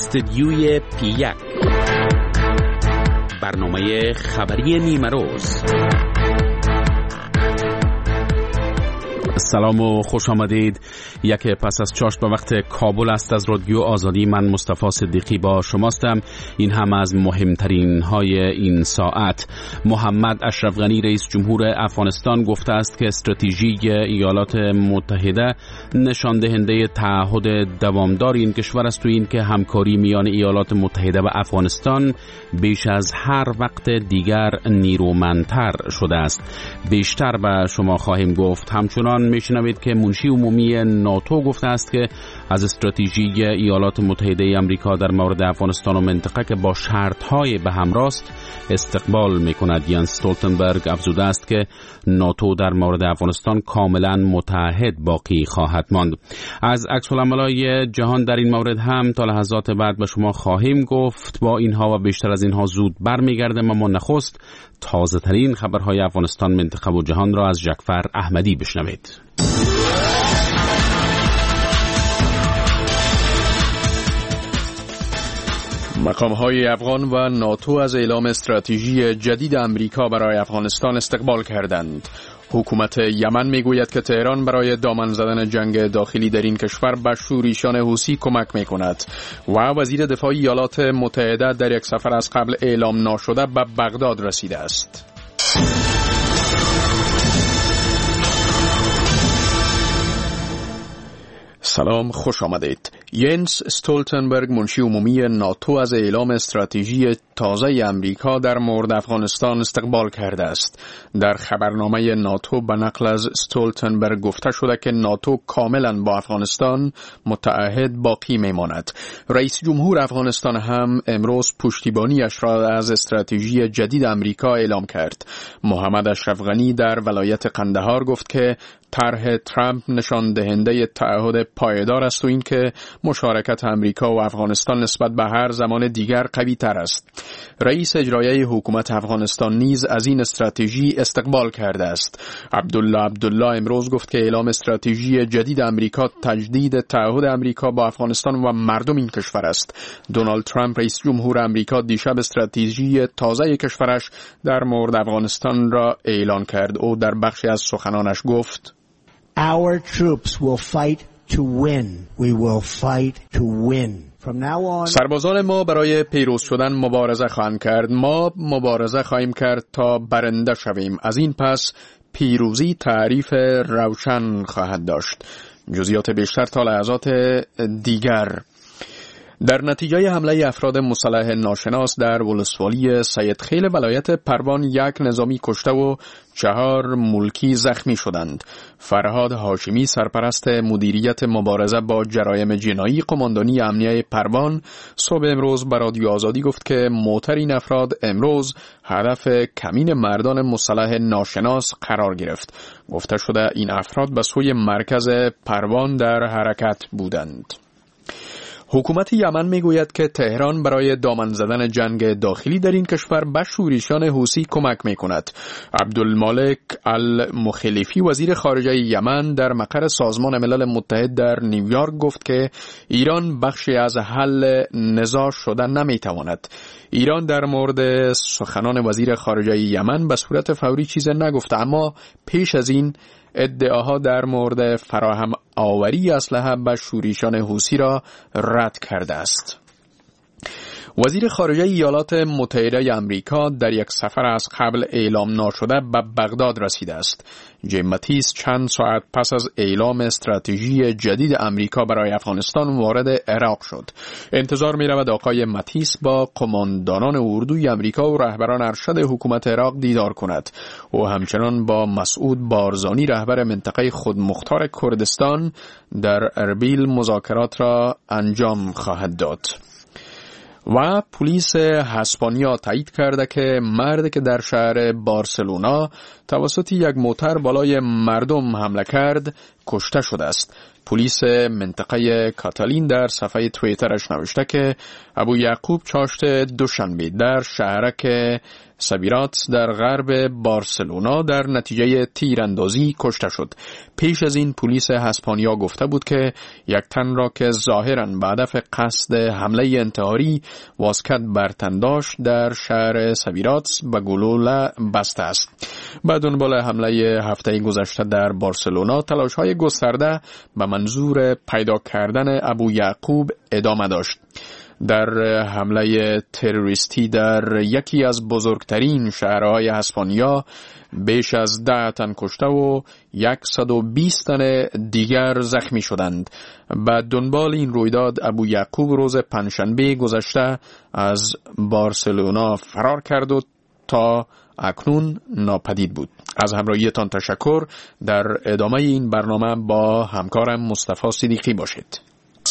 استدیوی P1 برنامه خبری نیمه روز. سلام و خوش آمدید. یک پس از چاشت به وقت کابل است. از رادیو آزادی من مصطفی صدیقی با شماستم. این هم از مهمترین های این ساعت. محمد اشرف غنی رئیس جمهور افغانستان گفته است که استراتژی ایالات متحده نشان دهنده تعهد دوامدار این کشور است و این که همکاری میان ایالات متحده و افغانستان بیش از هر وقت دیگر نیرومندتر شده است. بیشتر به شما خواهیم گفت. همچنان میشنوید که منشی عمومی ناتو گفته است که از استراتژی ایالات متحده آمریکا در مورد افغانستان و منطقه که با شرط‌های به هم راست استقبال می‌کند. یانس استولتنبرگ افزوده است که ناتو در مورد افغانستان کاملا متحد باقی خواهد ماند. از عکس‌العمل‌های جهان در این مورد هم تا لحظات بعد به شما خواهیم گفت. با اینها و بیشتر از اینها زود برمیگردیم، اما نخست تازه ترین خبرهای افغانستان، منطقه و جهان را از جعفر احمدی بشنوید. مقام‌های افغان و ناتو از اعلام استراتژی جدید آمریکا برای افغانستان استقبال کردند. حکومت یمن میگوید که تهران برای دامن زدن جنگ داخلی در این کشور به شورشیان حوثی کمک میکند و وزیر دفاع ایالات متحده در یک سفر از قبل اعلام ناشده به بغداد رسیده است. سلام، خوش آمدید. یانس استولتنبرگ منشی عمومی ناتو از اعلام استراتژی تازه آمریکا در مورد افغانستان استقبال کرده است. در خبرنامه ناتو به نقل از استولتنبرگ گفته شده که ناتو کاملا با افغانستان متعهد باقی میماند. رئیس جمهور افغانستان هم امروز پشتیبانیش را از استراتژی جدید آمریکا اعلام کرد. محمد اشرف غنی در ولایت قندهار گفت که طرح ترامپ نشان دهنده تعهد پایدار است و این که مشارکت آمریکا و افغانستان نسبت به هر زمان دیگر قوی تر است. رئیس اجرایی حکومت افغانستان نیز از این استراتژی استقبال کرده است. عبدالله امروز گفت که اعلام استراتژی جدید آمریکا تجدید تعهد آمریکا با افغانستان و مردم این کشور است. دونالد ترامپ رئیس جمهور آمریکا دیشب استراتژی تازه کشورش در مورد افغانستان را اعلان کرد. او در بخشی از سخنانش گفت: Our troops will fight to win. We will fight to win. From now on, سربازان ما برای پیروز شدن مبارزه خواهند کرد. ما مبارزه خواهیم کرد تا برنده شویم. از این پس پیروزی تعریف روشن خواهد داشت. جزئیات بیشتر تا لحظات دیگر. در نتیجه حمله افراد مسلح ناشناس در ولسوالی سیدخیل ولایت پروان یک نظامی کشته و 4 ملکی زخمی شدند. فرهاد هاشمی سرپرست مدیریت مبارزه با جرایم جنایی قماندانی امنیه پروان صبح امروز به رادیو آزادی گفت که موتر این افراد امروز هدف کمین مردان مسلح ناشناس قرار گرفت. گفته شده این افراد به سوی مرکز پروان در حرکت بودند. حکومت یمن میگوید که تهران برای دامن زدن جنگ داخلی در این کشور به شورشیان حوثی کمک میکند. عبدالمالک المخلفی وزیر خارجه یمن در مقر سازمان ملل متحد در نیویورک گفت که ایران بخشی از حل نزاع شدن نمیتواند. ایران در مورد سخنان وزیر خارجه یمن به صورت فوری چیز نگفته، اما پیش از این ادعاها در مورد فراهم آوری اسلحه به شورشیان حوثی را رد کرده است. وزیر خارجه ایالات متحده آمریکا در یک سفر از قبل اعلام ناشده به بغداد رسیده است. جیم ماتیس چند ساعت پس از اعلام استراتژی جدید آمریکا برای افغانستان وارد عراق شد. انتظار می رود آقای ماتیس با قماندانان اردوی آمریکا و رهبران ارشد حکومت عراق دیدار کند. او همچنان با مسعود بارزانی رهبر منطقه خودمختار کردستان در اربیل مذاکرات را انجام خواهد داد. و پلیس اسپانیا تایید کرده که مردی که در شهر بارسلونا توسط یک موتر بالای مردم حمله کرد کشته شده است. پلیس منطقه کاتالین در صفحه توییترش نوشته که ابو یعقوب چاشت دوشنبه در شهرک سبیرات در غرب بارسلونا در نتیجه تیراندازی کشته شد. پیش از این پلیس اسپانیا گفته بود که یک تن را که ظاهراً به هدف قصد حمله انتحاری واسکت بر تن داشت در شهر سبیرات به گلوله بسته است. به دنبال حمله هفته گذشته در بارسلونا تلاش‌های گسترده به منظور پیدا کردن ابو یعقوب ادامه داشت. در حمله تروریستی در یکی از بزرگترین شهرهای اسپانیا بیش از 10 تن کشته و 120 تن دیگر زخمی شدند. به دنبال این رویداد ابو یعقوب روز پنجشنبه گذشته از بارسلونا فرار کرد و تا اکنون ناپدید بود. از همراهیتان تشکر. در ادامه این برنامه با همکارم مصطفی صدیقی باشید.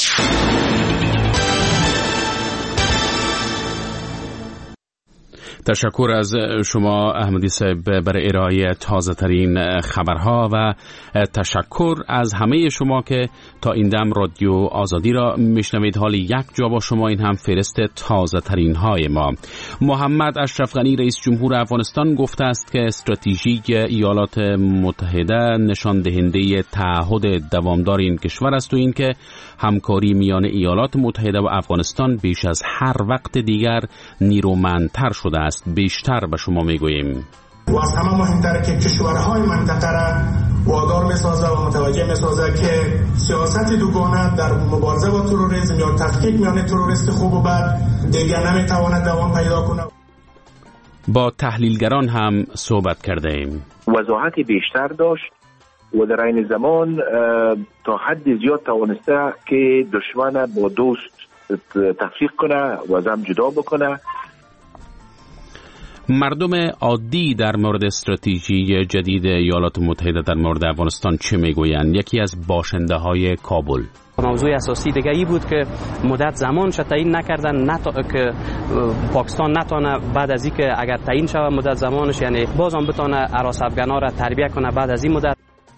تشکر از شما احمدی صاحب برای ارائه تازه ترین خبرها و تشکر از همه شما که تا این دم رادیو آزادی را میشنوید. حال یک جا با شما این هم فهرست تازه ترین های ما. محمد اشرف غنی رئیس جمهور افغانستان گفته است که استراتژی ایالات متحده نشان دهنده تعهد دوامدار این کشور است و این که همکاری میان ایالات متحده و افغانستان بیش از هر وقت دیگر نیرومندتر شده است. بیشتر به شما میگوییم و از همه مهمتره که کشورهای منطقه را وادار میسازه و متوجه میسازه که سیاست دوگانه در مبارزه با تروریسم یا تفکیک میان تروریست خوب و بد دیگر نمیتواند دوام پیدا کنه. با تحلیلگران هم صحبت کرده ایم. وضاحت بیشتر داشت و در این زمان تا حد زیاد توانسته که دشمن با دوست تفکیک کنه و از هم جدا بکنه. مردم عادی در مورد استراتژی جدید ایالات متحده در مورد افغانستان چه میگویند؟ یکی از باشنده های کابل: موضوع اساسی دیگه ای بود که مدت زمان تعیین نکردن که پاکستان نتونه بعد از اینکه اگر تعیین شود مدت زمانش، یعنی بازم بتونه اراس افغانا را تربیت کنه بعد از این مدت.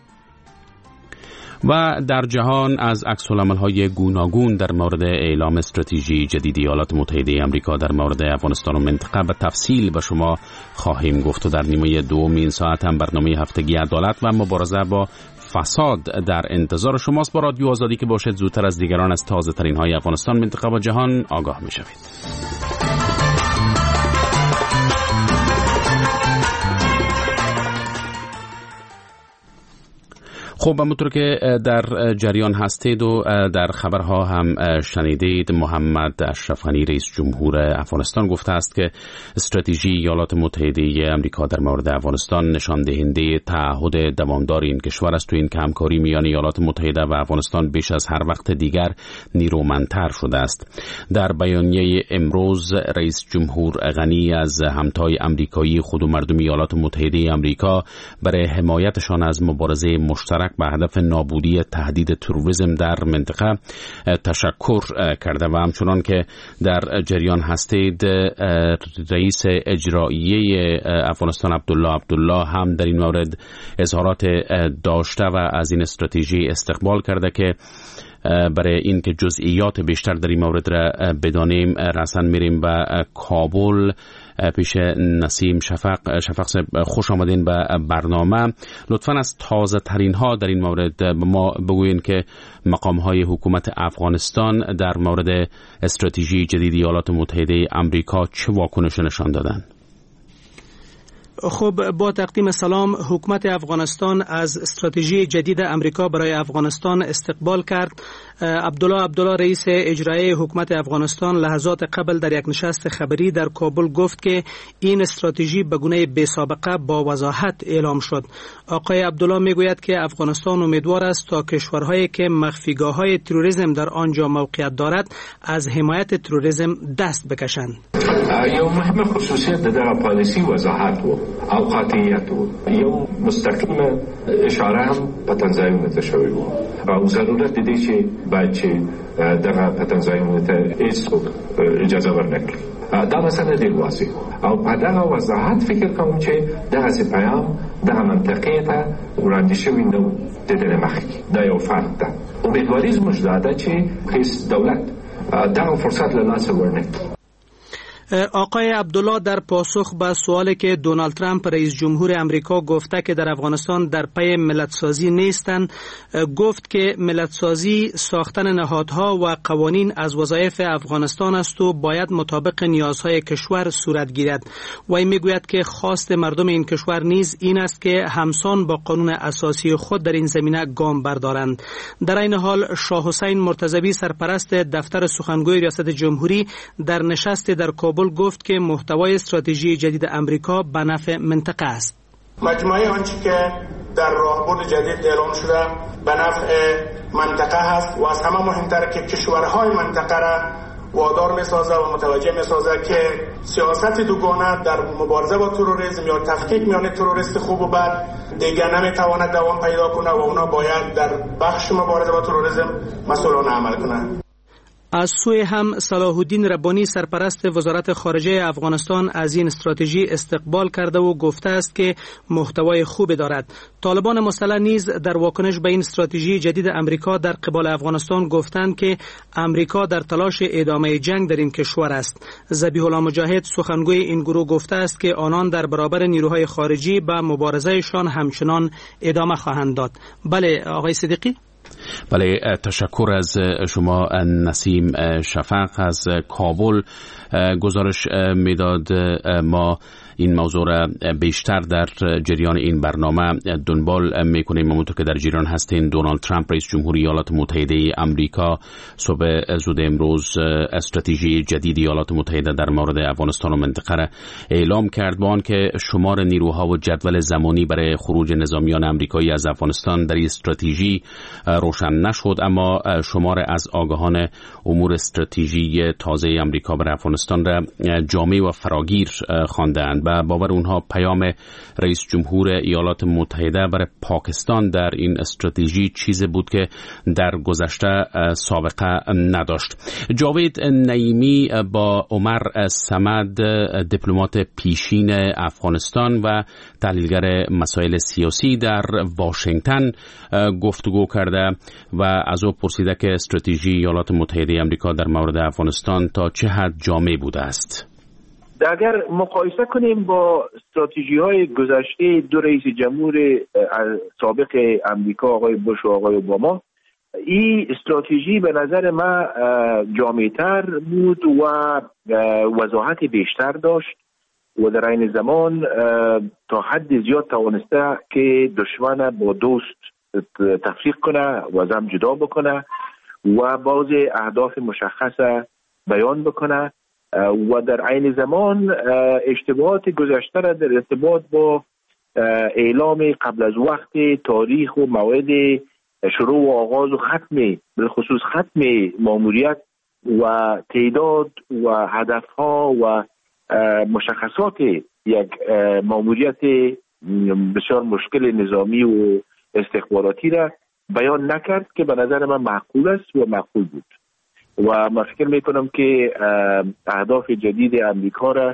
و در جهان از عکس‌العمل‌های گوناگون در مورد اعلام استراتژی جدید ایالات متحده آمریکا در مورد افغانستان و منطقه به تفصیل به شما خواهیم گفت و در نیمه دوم این ساعت هم برنامه هفتگی عدالت و مبارزه با فساد در انتظار شماست. با رادیو آزادی که باشد زودتر از دیگران از تازه ترین های افغانستان، منطقه و جهان آگاه می شوید. خب همونطور که در جریان هستید و در خبرها هم شنیدید، محمد اشرف غنی رئیس جمهور افغانستان گفته است که استراتژی ایالات متحده آمریکا در مورد افغانستان نشان دهنده تعهد دوامدار این کشور است و این که همکاری میان ایالات متحده و افغانستان بیش از هر وقت دیگر نیرومندتر شده است. در بیانیه امروز رئیس جمهور غنی از همتای آمریکایی خود و مردم ایالات متحده آمریکا برای حمایتشان از مبارزه مشترک به هدف نابودی تهدید تروریسم در منطقه تشکر کرده و همچنان که در جریان هستید رئیس اجرایی افغانستان عبدالله هم در این مورد اظهارات داشته و از این استراتژی استقبال کرده که برای این که جزئیات بیشتر در این مورد را بدانیم رسن میریم به کابل پیش نسیم شفق صاحب. خوش آمدین به برنامه. لطفاً از تازه ترین ها در این مورد به ما بگوین که مقام های حکومت افغانستان در مورد استراتژی جدید ایالات متحده آمریکا چه واکنش نشان دادن؟ خب با تقدیم سلام، حکومت افغانستان از استراتژی جدید امریکا برای افغانستان استقبال کرد. عبدالله رئیس اجرایی حکومت افغانستان لحظات قبل در یک نشست خبری در کابل گفت که این استراتژی به گونه بی‌سابقه با وضاحت اعلام شد. آقای عبدالله میگوید که افغانستان امیدوار است تا کشورهایی که مخفیگاه‌های تروریسم در آنجا موقعیت دارد از حمایت تروریسم دست بکشند. یو مهم خصوصیت در پالیسی وضاحت و اوقاتیت و یو مستقیم اشاره هم په تنظیم شوی و او ضرورت دی چې باید چې دغه په تنظیم ته هیڅ اجازه ورنکړي. دا مسله ډېر واضح او په دغه وضاحت فکر کوم چې دغه پیغام دغه منطقې ته وړاندې شوي نه وو د دې مخکې. دا یو فرق ده. امیدواري زموږ دا ده چې هیڅ دولت دغه فرصت له لاسه ورنکړي. آقای عبدالله در پاسخ به سوالی که دونالد ترامپ رئیس جمهور امریکا گفته که در افغانستان در پی ملتسازی نیستند، گفت که ملتسازی ساختن نهادها و قوانین از وظایف افغانستان است و باید مطابق نیازهای کشور صورت گیرد. و این میگوید که خواست مردم این کشور نیز این است که همسان با قانون اساسی خود در این زمینه گام بردارند. در این حال شاه حسین مرتضوی سرپرست دفتر سخنگوی ریاست جمهوری در نشست در کابل گفت که محتوای استراتژی جدید امریکا به نفع منطقه است. مجموعه آنچه که در راهبرد جدید اعلام شده به نفع منطقه هست و از همه مهمتر که کشورهای منطقه را وادار می‌سازه و متوجه می‌سازه که سیاست دوگانه در مبارزه با تروریسم یا تفکیک میان تروریست خوب و بد دیگر نمی‌تواند دوام پیدا کنه و اونا باید در بخش مبارزه با تروریسم مسئولانه عمل کنند. از سوی هم صلاح الدین ربانی سرپرست وزارت خارجه افغانستان از این استراتژی استقبال کرده و گفته است که محتوای خوبی دارد. طالبان مسلح نیز در واکنش به این استراتژی جدید امریکا در قبال افغانستان گفتند که امریکا در تلاش ادامه جنگ در این کشور است. ذبیح الله مجاهد سخنگوی این گروه گفته است که آنان در برابر نیروهای خارجی به مبارزهشان همچنان ادامه خواهند داد. بله آقای صدیقی. بله، تشکر از شما نسیم شفق از کابل. گزارش میداد ما این موضوع را بیشتر در جریان این برنامه دنبال میکنیم. همونطور که در جریان هستین، دونالد ترامپ رئیس جمهور ایالات متحده آمریکا صبح زود امروز استراتژی جدید ایالات متحده در مورد افغانستان و منطقه را اعلام کرد، با آنکه شمار نیروها و جدول زمانی برای خروج نظامیان آمریکایی از افغانستان در این استراتژی روشن نشد، اما شمار از آگاهان امور استراتژی تازه آمریکا برای افغانستان را جامع و فراگیر خواندند. و باور اونها پیام رئیس جمهور ایالات متحده برای پاکستان در این استراتژی چیزی بود که در گذشته سابقه نداشت. جاوید نعیمی با عمر صمد، دیپلمات پیشین افغانستان و تحلیلگر مسائل سیاسی در واشنگتن گفتگو کرده و از او پرسیده که استراتژی ایالات متحده آمریکا در مورد افغانستان تا چه حد جامع بوده است. اگر مقایسه کنیم با استراتژی‌های گذشته دو رئیس جمهور سابق امریکا آقای بوش و آقای اوباما، این استراتژی به نظر من جامع‌تر بود و وضاحت بیشتر داشت و در این زمان تا حد زیاد توانسته که دشمن با دوست تفریق کنه و از هم جدا بکنه و بعض اهداف مشخصه بیان بکنه و در عین زمان اشتباهات گذشته را در ارتباط با اعلام قبل از وقت تاریخ و موعد شروع و آغاز و ختم، بالخصوص ختم ماموریت و تعداد و هدفها و مشخصات یک ماموریت بسیار مشکل نظامی و استخباراتی را بیان نکرد که به نظر من معقول است و معقول بود و من فکر میکنم که اهداف جدید امریکا را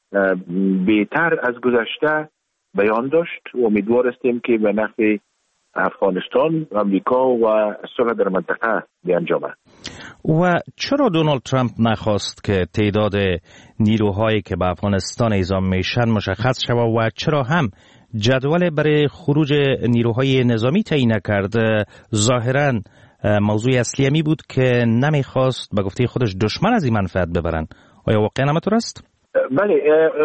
بهتر از گذشته بیان داشت و امیدوار هستیم که به نفع افغانستان، امریکا و صلح در منطقه بیانجامد. و چرا دونالد ترامپ نخواست که تعداد نیروهایی که به افغانستان اعزام میشن مشخص شود و چرا هم جدول برای خروج نیروهای نظامی تعیین نکرد؟ ظاهراً موضوع اصلی همی بود که نمیخواست به گفته خودش دشمن از این منفعت ببرن. آیا واقعا همینطور است؟ بله،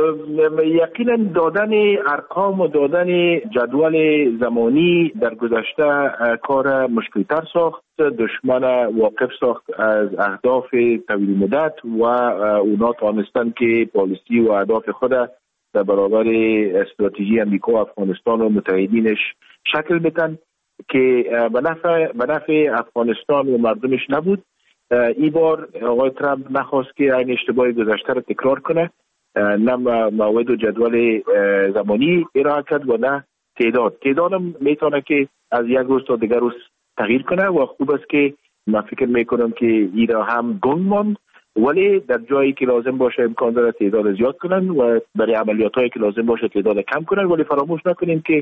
یقینا دادن ارقام و دادن جدول زمانی در گذشته کار مشکلتر ساخت، دشمن واقف ساخت از اهداف طویل مدت و اونا توانستند که پالیسی و اهداف خود در برابر استراتژی امریکا و افغانستان و متحدینش شکل بدن که به نفع افغانستان و مردمش نبود. این بار آقای ترامپ نخواست که این اشتباه گذشته را تکرار کنه، نه موعد و جدول زمانی ارائه کرد و نه تعداد هم میتونه که از یک روز تا دیگر روز تغییر کنه و خوب است که من فکر میکنم که این را هم گنگ ماند، ولی در جایی که لازم باشه امکان داره تعداد زیاد کنن و برای عملیات هایی که لازم باشه تعداد کم کنن، ولی فراموش نکنیم که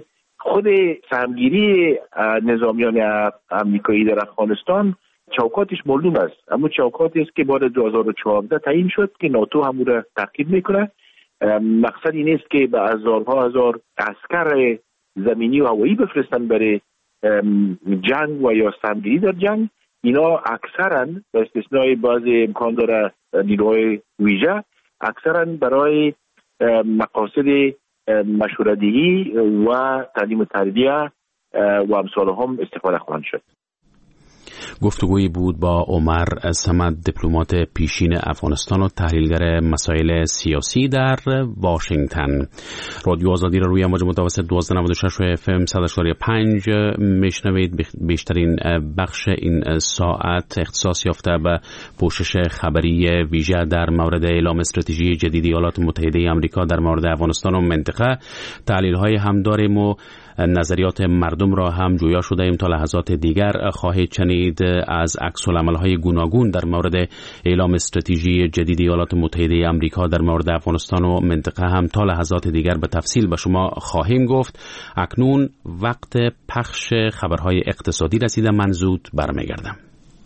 خود سهمگیری نظامیان امریکایی در افغانستان چوکاتش معلوم است، اما چوکاتی است که بعد 2014 تعیین شد که ناتو هم را تعقیب میکنه. مقصد این است که به هزار عسکر زمینی و هوایی بفرستن برای جنگ و یا سهمگیری در جنگ. اینا اکثرا به استثنای بعض امکان داره نیروهای ویژه اکثرا برای مقاصد مشوره‌دهی و تعلیم و تربیه و امثال هم استفاده خواهند شد. گفتگویی بود با عمر صمد، دیپلمات پیشین افغانستان و تحلیلگر مسائل سیاسی در واشنگتن. رادیو آزادی را روی امواج متوسط 1296 و FM 100.5 میشنوید. بیشترین بخش این ساعت اختصاص یافته به پوشش خبری ویژه در مورد اعلام استراتژی جدید ایالات متحده آمریکا در مورد افغانستان و منطقه. تحلیل های هم داریم و نظریات مردم را هم جویا شده ایم. تا لحظات دیگر خواهید شنید از عکس العمل‌های گوناگون در مورد اعلام استراتژی جدید ایالات متحده آمریکا در مورد افغانستان و منطقه هم تا لحظات دیگر به تفصیل به شما خواهیم گفت. اکنون وقت پخش خبرهای اقتصادی رسیده. من زود برمیگردم.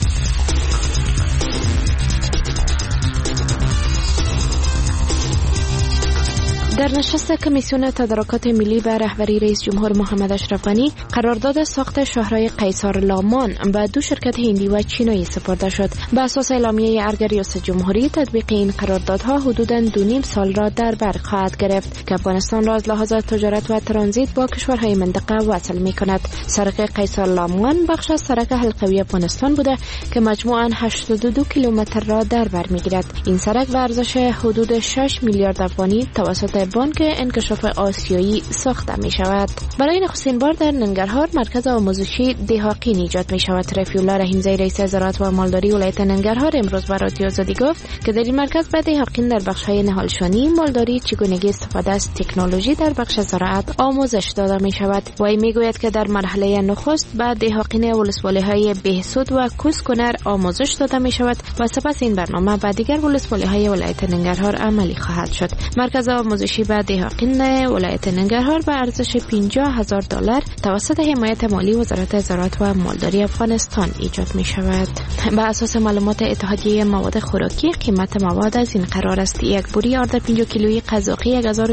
در نشست کمیسیون تدارکات ملی به رهبری رئیس جمهور محمد اشرف غنی قرارداد ساخت شاهراه قیصر لامان به 2 شرکت هندی و چینی سپرده شد. به اساس اعلامیه ارگ ریاست جمهوری، تطبیق این قراردادها حدوداً 2.5 سال را در بر خواهد گرفت که افغانستان را از لحاظ تجارت و ترانزیت با کشورهای منطقه وصل می کند. سرک قیصر لامان بخش از سرک حلقوی افغانستان بوده که مجموعاً 82 کیلومتر را در بر می گیرد. این سرک به ارزش حدود 6 میلیارد افغانی توسط بانک انکشاف آسیایی ساخته می شود. برای نخستین بار در ننگرهار مرکز آموزشی دهاقین ایجاد می شود. رفیع الله رحیمزی رئیس زراعت و مالداری ولایت ننگرهار امروز به رادیو آزادی گفت که در این مرکز به دهاقین در بخش‌های نهالشانی، مالداری، چگونگی استفاده از تکنولوژی در بخش زراعت آموزش داده می شود. وی می گوید که در مرحله نخست به دهاقین ولسوالی‌های بهسود و کوسکنر آموزش داده می شود و سپس این برنامه به دیگر ولسوالی‌های ولایت ننگرهار عملی خواهد شد. مرکز آموزشی به دهاقین ولایت ننگرهار به ارزش $50,000 توسط حمایت مالی وزارت زراعت و مالداری افغانستان ایجاد می شود. به اساس معلومات اتحادیه مواد خوراکی، قیمت مواد از این قرار است: یک بوری آرد 5 کیلویی قزاقی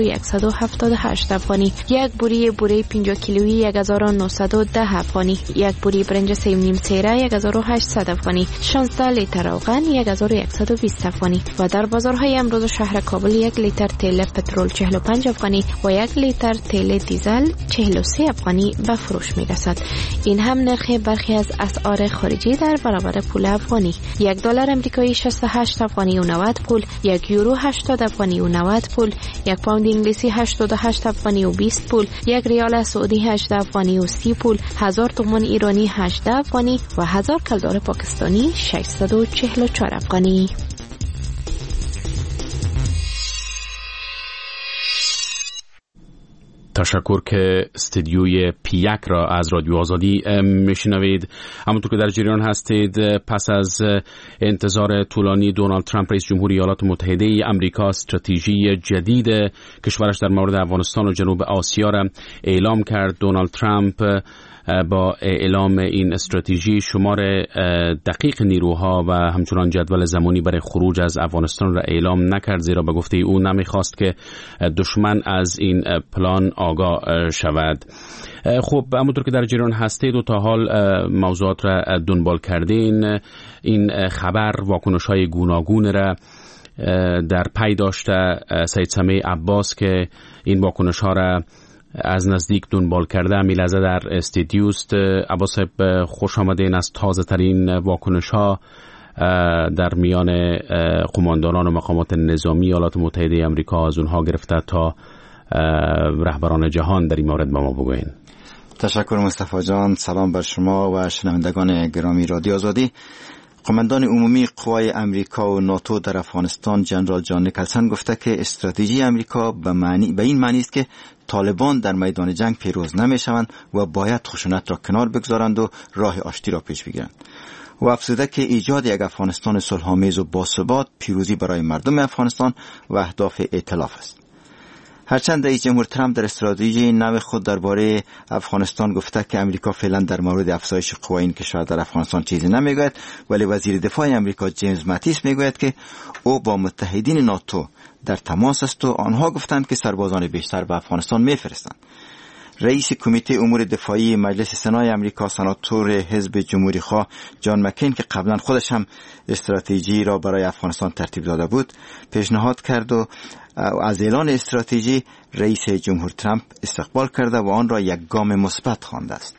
1178 افغانی، یک بوری 5 کیلویی 1910 افغانی، یک بوری برنج 3.5 سیره 1800 افغانی، 16 لیتر روغن 1120 افغانی و در بازارهای امروز شهر کابل 1 لیتر تیل پترول 45 افغانی و 1 لیتر تیل دیزل 43 افغانی به فروش می رسد. این هم نرخ برخی از اسعار خارجی در برابر پول افغانی: $1 امریکایی 68 افغانی و 90 پول، 1 یورو 80 افغانی و 90 پول، 1 پوند انگلیسی 88 افغانی و 20 پول، 1 ریال سعودی 18 افغانی و 30 پول، 1000 تومان ایرانی 18 افغانی و 1000 کلدار پاکستانی 644 افغانی. تشکر که استدیوی پیک را از رادیو آزادی میشنوید. همونطور که در جریان هستید، پس از انتظار طولانی دونالد ترامپ رئیس جمهوری ایالات متحده آمریکا استراتژی جدید کشورش در مورد افغانستان و جنوب آسیا را اعلام کرد. دونالد ترامپ با اعلام این استراتژی شمار دقیق نیروها و همچنان جدول زمانی برای خروج از افغانستان را اعلام نکرد، زیرا به گفته او نمیخواست که دشمن از این پلان آگاه شود. خب همونطور که در جریان هستید و تا حال موضوعات را دنبال کردین، این خبر واکنش‌های گوناگون را در پی داشته. سید سمیع عباس که این واکنش‌ها را از نزدیک دنبال کرده می لحظه در استودیوست. عباس صاحب خوش آمدین. از تازه ترین واکنش ها در میان قماندانان و مقامات نظامی ایالات متحده آمریکا، از اونها گرفته تا رهبران جهان، در این مورد به ما بگوین. تشکر مصطفی جان. سلام بر شما و شنوندگان گرامی رادیو آزادی. قماندان عمومی قوای امریکا و ناتو در افغانستان جنرال جان نیکلسن گفته که استراتژی امریکا به این معنی است که طالبان در میدان جنگ پیروز نمیشوند و باید خشونت را کنار بگذارند و راه آشتی را پیش بگیرند. و افزوده که ایجاد یک افغانستان صلح‌آمیز و باثبات پیروزی برای مردم افغانستان و اهداف ائتلاف است. هرچند رئیس جمهور ترامپ در استراتژی نو خود درباره افغانستان گفته که امریکا فعلا در مورد افزایش قوای این کشور در افغانستان چیزی نمیگوید، ولی وزیر دفاع امریکا جیمز ماتیس میگوید که او با متحدین ناتو در تماس است و آنها گفتند که سربازان بیشتر به افغانستان میفرستند. رئیس کمیته امور دفاعی مجلس سنای امریکا سناتور حزب جمهوری خواه جان مکین که قبلا خودش هم استراتژی را برای افغانستان ترتیب داده بود پیشنهاد کرد و از اعلان استراتژی رئیس جمهور ترامپ استقبال کرده و آن را یک گام مثبت خوانده است.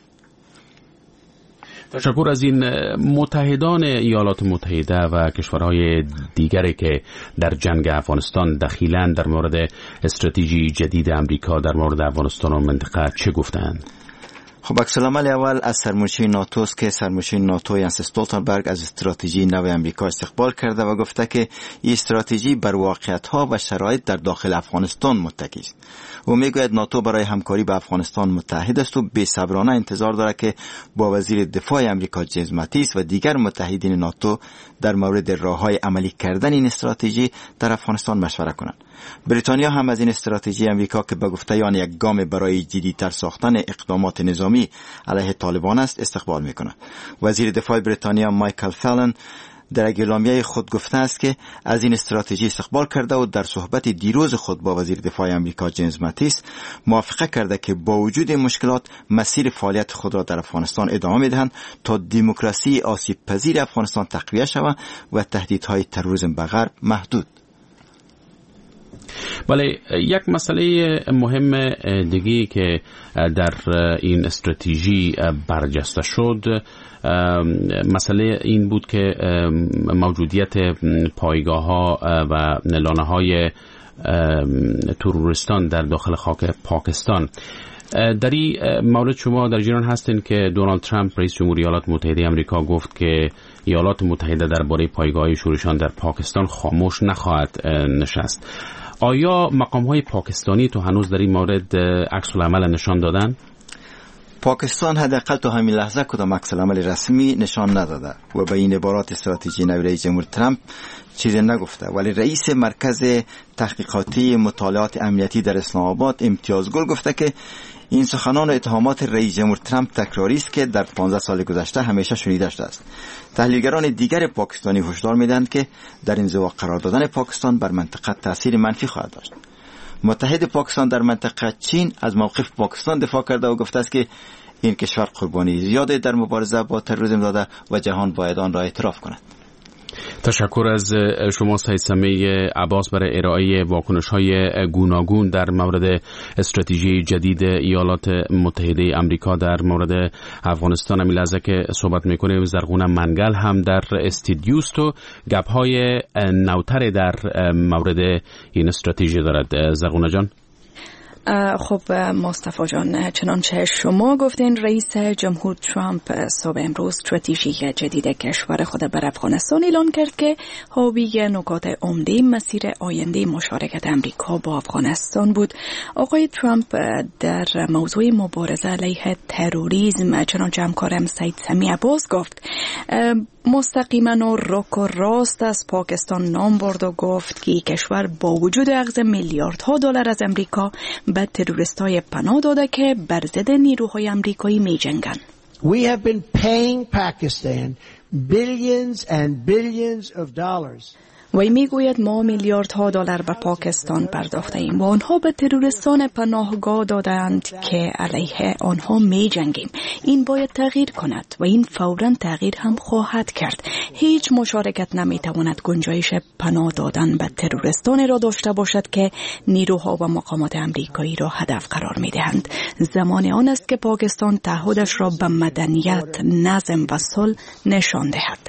تشکر از این. متحدان ایالات متحده و کشورهای دیگری که در جنگ افغانستان دخیلند در مورد استراتژی جدید امریکا در مورد افغانستان و منطقه چه گفتند؟ خب عکس العمل اول از سرمنشی ناتو است که سرمنشی ناتو یانس استولتنبرگ از استراتژی نو امریکا استقبال کرده و گفته که این استراتژی بر واقعیت‌ها و شرایط در داخل افغانستان متکی است. او میگوید ناتو برای همکاری با افغانستان متحد است و بی‌صبرانه انتظار دارد که با وزیر دفاع امریکا جیمز ماتیس و دیگر متحدین ناتو در مورد راه‌های عملی کردن این استراتژی در افغانستان مشوره کنند. بریتانیا هم از این استراتژی امریکا که به گفته آن یک گام برای جدی‌تر ساختن اقدامات نظامی علیه طالبان است استقبال می‌کند. وزیر دفاع بریتانیا مایکل فالن در اعلامیه خود گفته است که از این استراتژی استقبال کرده و در صحبت دیروز خود با وزیر دفاع امریکا جیمز ماتیس موافقه کرده که با وجود مشکلات مسیر فعالیت خود را در افغانستان ادامه می‌دهند تا دموکراسی آسیب پذیر افغانستان تقویت شود و تهدیدهای تروریسم به غرب محدود. بله، یک مسئله مهم دیگه که در این استراتژی برجسته شد مسئله این بود که موجودیت پایگاه‌ها و لانه‌های تروریستان در داخل خاک پاکستان. در این مورد شما در جریان هستین که دونالد ترامپ رئیس جمهوری ایالات متحده آمریکا گفت که ایالات متحده درباره پایگاه‌های شورشیان در پاکستان خاموش نخواهد نشست. آیا مقام‌های پاکستانی تو هنوز در این مورد عکس العمل نشان دادن؟ پاکستان حداقل تا همین لحظه کدام عکس العمل رسمی نشان نداده و به این عبارات استراتژی نو رئیس جمهور ترامپ چیزی نگفته، ولی رئیس مرکز تحقیقاتی مطالعات امنیتی در اسلام آباد امتیاز گل گفته که این سخنان و اتهامات رئیس جمهور ترامپ تکراری است که در 15 سال گذشته همیشه شنیده شده است. تحلیلگران دیگر پاکستانی هشدار میدهند که در انزوا قرار دادن پاکستان بر منطقه تاثیر منفی خواهد داشت. متحد پاکستان در منطقه چین از موقف پاکستان دفاع کرده و گفته است که این کشور قربانی زیاده در مبارزه با تروریسم داده و جهان باید آن را اعتراف کند. تشکر از شما سید سمیع عباس برای ارائه واکنش‌های گوناگون در مورد استراتژی جدید ایالات متحده آمریکا در مورد افغانستان. همین لحظه که صحبت می‌کنیم زرغونه منگل هم در استودیوست و گپ‌های نوتر در مورد این استراتژی دارد. زرغونه جان. خب مصطفی جان، چنانچه شما گفتین رئیس جمهور ترامپ صبح امروز استراتژی جدید کشور خود بر افغانستان اعلان کرد که حاوی نکات عمده مسیر آینده مشارکت امریکا با افغانستان بود. آقای ترامپ در موضوع مبارزه علیه تروریسم چنانچه همکارم سید سمیع عباس گفت مستقیما و رک و راست از پاکستان نام برد و گفت که کشور با وجود اخذ میلیاردها دلار از امریکا به تروریستای پناه داده که بر ضد نیروهای امریکایی می جنگن. We have been paying Pakistan billions and billions of dollars. وی میگوید ما میلیاردها دلار به پاکستان پرداخته ایم و آنها به تروریستان پناهگاه دادند که علیه آنها می جنگیم. این باید تغییر کند و این فوراً تغییر هم خواهد کرد. هیچ مشارکت نمیتواند گنجایش پناه دادن به تروریستان را داشته باشد که نیروها و مقامات امریکایی را هدف قرار می دهند. زمان آن است که پاکستان تعهدش را به مدنیت، نظم و صلح نشان دهد.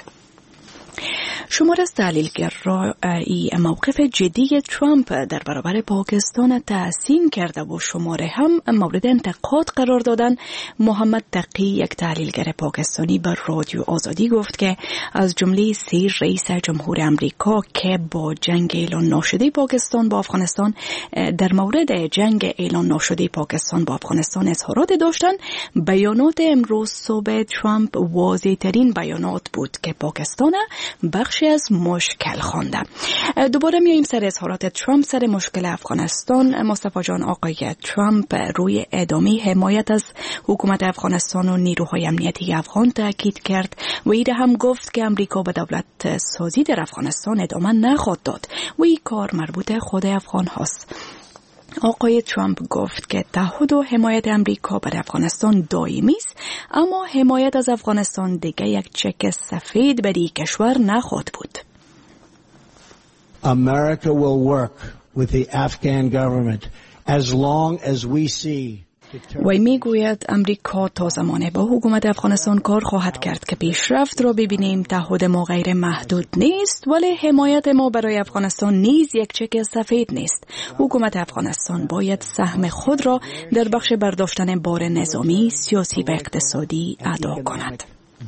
شمار از تحلیلگرای موقف جدی ترامپ در برابر پاکستان تحسین کرده و شماره هم مورد انتقاد قرار دادن. محمد تقی، یک تحلیلگر پاکستانی، بر رادیو آزادی گفت که از جمله 3 رئیس جمهور امریکا که با جنگ اعلان ناشده پاکستان با افغانستان در مورد جنگ اعلان ناشده پاکستان با افغانستان اظهارات داشتند، بیانات امروز صبح ترامپ واضح ترین بیانات بود که پاکستان بخش بخشی از مشکل خوانده. دوباره میایم سر اظهارات ترامپ سر مشکل افغانستان. مصطفی جان، آقای ترامپ روی ادامه حمایت از حکومت افغانستان و نیروهای امنیتی افغان تاکید کرد و ایده هم گفت که امریکا به دولت سازی در افغانستان ادامه نخواهد داد و این کار مربوط خود افغان هاست. آقای ترامپ گفت که تعهد و حمایت امریکا بر افغانستان دائمی است، اما حمایت از افغانستان دیگه یک چک سفید بر این کشور نخواهد بود. America will work with the Afghan government as long as we see. وی میگوید امریکا تا زمانی با حکومت افغانستان کار خواهد کرد که پیشرفت را ببینیم. تعهد ما غیر محدود نیست، ولی حمایت ما برای افغانستان نیز یک چک سفید نیست. حکومت افغانستان باید سهم خود را در بخش برداشتن بار نظامی، سیاسی و اقتصادی ادا کند.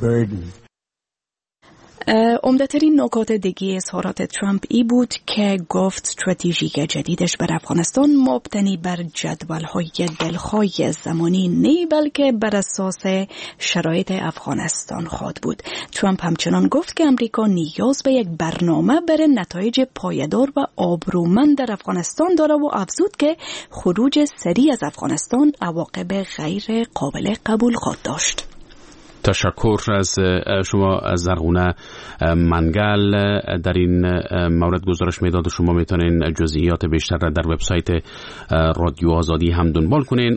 عمده‌ترین نکات دیگه اظهارات ترامپ ای بود که گفت استراتژی جدیدش بر افغانستان مبتنی بر جدول‌های دلخواه زمانی نه، بلکه بر اساس شرایط افغانستان خواهد بود. ترامپ همچنان گفت که امریکا نیاز به یک برنامه برای نتایج پایدار و آبرومند در افغانستان داره و افزود که خروج سریع از افغانستان عواقب غیر قابل قبول خواهد داشت. تشکر از شما از زرغونه منگل. در این مورد گزارش میداد شما میتونین جزئیات بیشتر را در وبسایت رادیو آزادی هم دنبال کنین،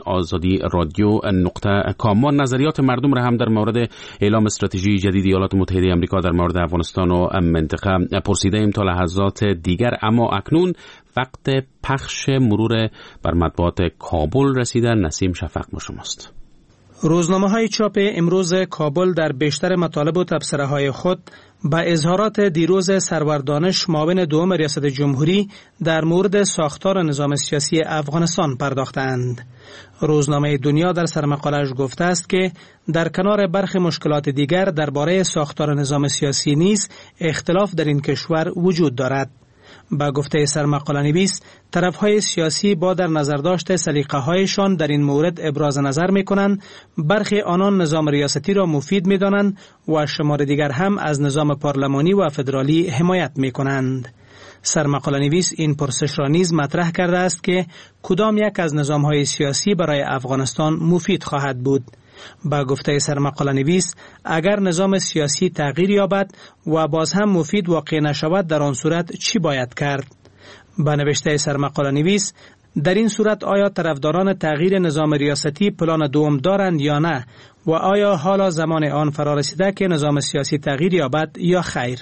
azadi.radio.com. نظریات مردم را هم در مورد اعلام استراتژی جدید ایالات متحده آمریکا در مورد افغانستان و منطقه پرسیده ایم تا لحظات دیگر، اما اکنون وقت پخش مرور بر مطبوعات کابل رسیده. نسیم شفق با شماست. روزنامه‌های چاپ امروز کابل در بیشتر مطالب و تبصره‌های خود به اظهارات دیروز سرور دانش معاون دوم ریاست جمهوری در مورد ساختار نظام سیاسی افغانستان پرداختند. روزنامه دنیا در سرمقاله‌اش گفته است که در کنار برخی مشکلات دیگر درباره ساختار نظام سیاسی نیز اختلاف در این کشور وجود دارد. با گفته سرمقاله نویس، طرفهای سیاسی با در نظر داشت سلیقه هایشان در این مورد ابراز نظر می کنند. برخی آنان نظام ریاستی را مفید می دانند و شمار دیگر هم از نظام پارلمانی و فدرالی حمایت می کنند. سرمقاله نویس این پرسش را نیز مطرح کرده است که کدام یک از نظام های سیاسی برای افغانستان مفید خواهد بود. با گفته سرمقاله نویس، اگر نظام سیاسی تغییر یابد و باز هم مفید واقع نشود، در آن صورت چی باید کرد؟ با نوشته سرمقاله نویس، در این صورت آیا طرفداران تغییر نظام ریاستی پلان دوم دارند یا نه و آیا حالا زمان آن فرا رسیده که نظام سیاسی تغییر یابد یا خیر؟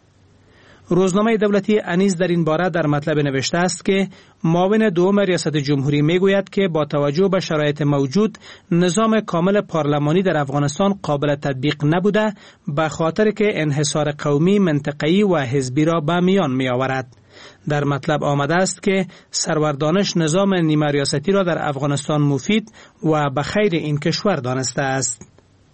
روزنامه دولتی انیس در این باره در مطلب نوشته است که معاون دوم ریاست جمهوری میگوید که با توجه به شرایط موجود نظام کامل پارلمانی در افغانستان قابل تطبیق نبوده، به خاطر که انحصار قومی، منطقه‌ای و حزبی را به میان می آورد. در مطلب آمده است که سرور دانش نظام نیمه ریاستی را در افغانستان مفید و به خیر این کشور دانسته است.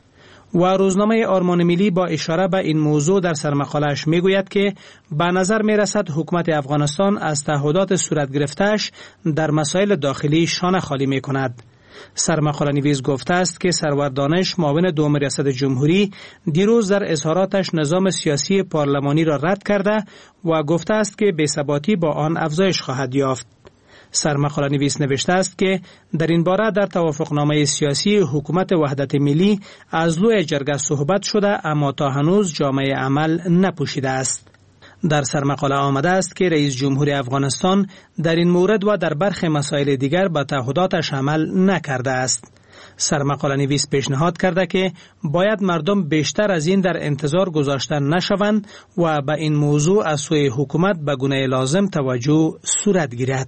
و روزنامه آرمان ملی با اشاره به این موضوع در سرمقاله‌اش میگوید که به نظر میرسد حکومت افغانستان از تعهدات صورت گرفته‌اش در مسائل داخلی شانه خالی میکند. سرمقاله نویس گفته است که سرور دانش معاون دوم ریاست جمهوری دیروز در اظهاراتش نظام سیاسی پارلمانی را رد کرده و گفته است که بی‌ثباتی با آن افزایش خواهد یافت. سرمقاله نویس نوشته است که در این باره در توافقنامه سیاسی حکومت وحدت ملی از لوی جرگه صحبت شده، اما تا هنوز جامعه عمل نپوشیده است. در سرمقاله آمده است که رئیس جمهور افغانستان در این مورد و در برخی مسائل دیگر به تعهداتش عمل نکرده است. سرمقاله نویس پیشنهاد کرده که باید مردم بیشتر از این در انتظار گذاشته نشوند و به این موضوع از سوی حکومت به گونه لازم توجه صورت گیرد.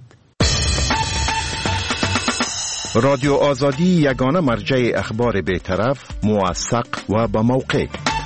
رادیو آزادی یگانه مرجع اخبار بی‌طرف، موثق و با موقع.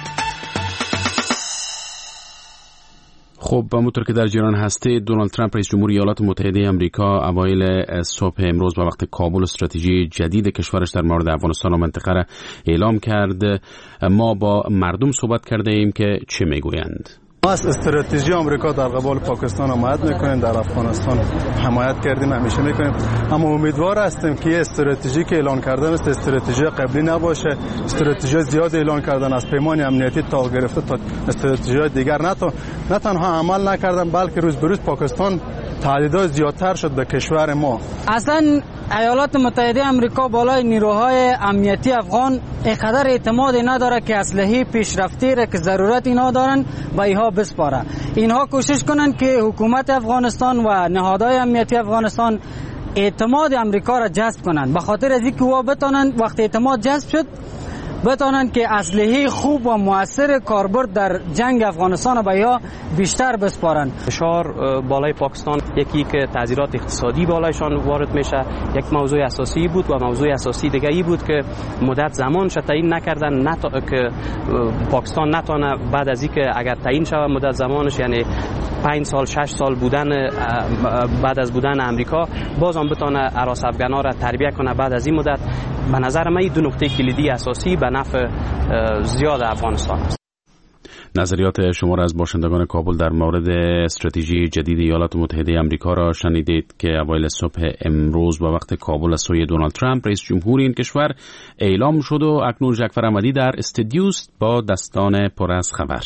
خب همونطور که در جریان هستی، دونالد ترامپ رئیس جمهور ایالات متحده آمریکا اوایل صبح امروز به وقت کابل استراتژی جدید کشورش در مورد افغانستان و منطقه را اعلام کرد. ما با مردم صحبت کرده ایم که چه میگویند. ما از استراتژی آمریکا در قبال پاکستان حمایت میکنیم، در افغانستان حمایت کردیم، همیشه میکنیم، اما امیدوار هستیم که استراتژی که اعلان کردن است استراتژی قبلی نباشه. استراتژی زیاد اعلان کردن از پیمان امنیتی تا گرفته تا استراتژی دیگر نه تنها عمل نکردن، بلکه روز به روز پاکستان تعداد زیادتر شد به کشور ما. اصلا ایالات متحده آمریکا بالای نیروهای امنیتی افغان اینقدر اعتماد نداره که اسلحه پیشرفتی را که ضرورت اینا دارن به اینها بسپاره. اینها کوشش کنن که حکومت افغانستان و نهادهای امنیتی افغانستان اعتماد امریکا را جذب کنن، به خاطر از اینکه او بتونن وقتی اعتماد جذب شد بتونن که اسلحه خوب و موثر کاربرد در جنگ افغانستان به یا بیشتر بسپارن. فشار بالای پاکستان، یکی که تعذیرات اقتصادی بالایشان وارد میشه، یک موضوع اساسی بود و موضوع اساسی دیگه ای بود که مدت زمان تعیین نکردن که پاکستان نتونه بعد از اینکه اگر تعیین شود مدت زمانش، یعنی 5 سال 6 سال بودن بعد از بودن امریکا، باز هم بتونه هراس افغانا را تربیت کنه بعد از این مدت. به نظر من این دو نکته کلیدی اساسی به نفع زیاد افغانستان است. نظریات شما را از باشندگان کابل در مورد استراتژی جدید ایالات متحده آمریکا را شنیدید که اوایل صبح امروز با وقت کابل از سوی دونالد ترامپ رئیس جمهور این کشور اعلام شد و اکنون جعفر احمدی در استودیو است با دستان پر از خبر.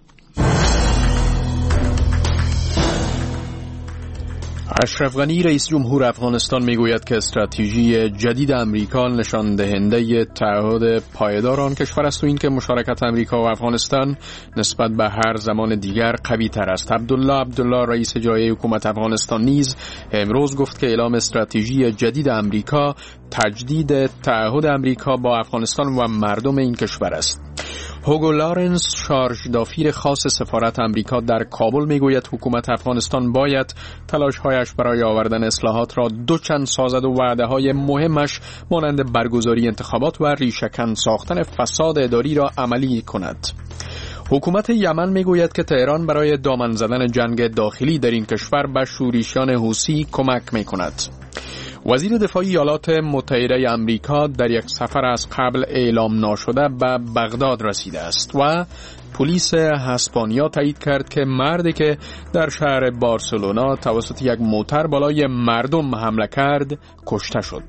اشرف غنی رئیس جمهور افغانستان میگوید که استراتژی جدید امریکا نشان دهنده تعهد پایدار آن کشور است و این که مشارکت امریکا و افغانستان نسبت به هر زمان دیگر قوی تر است. عبدالله رئیس جای حکومت افغانستان نیز امروز گفت که اعلام استراتژی جدید امریکا تجدید تعهد امریکا با افغانستان و مردم این کشور است. هوگو لارنس شارژ دافیر خاص سفارت امریکا در کابل میگوید حکومت افغانستان باید تلاش‌هایش برای آوردن اصلاحات را دوچند سازد و وعده‌های مهمش مانند برگزاری انتخابات و ریشه‌کن ساختن فساد اداری را عملی کند. حکومت یمن میگوید که تهران برای دامن زدن جنگ داخلی در این کشور به شورشیان حوثی کمک میکند. وزیر دفاع ایالات متحده آمریکا در یک سفر از قبل اعلام ناشده به بغداد رسیده است و پلیس اسپانیا تایید کرد که مردی که در شهر بارسلونا توسط یک موتر بالای مردم حمله کرد کشته شد.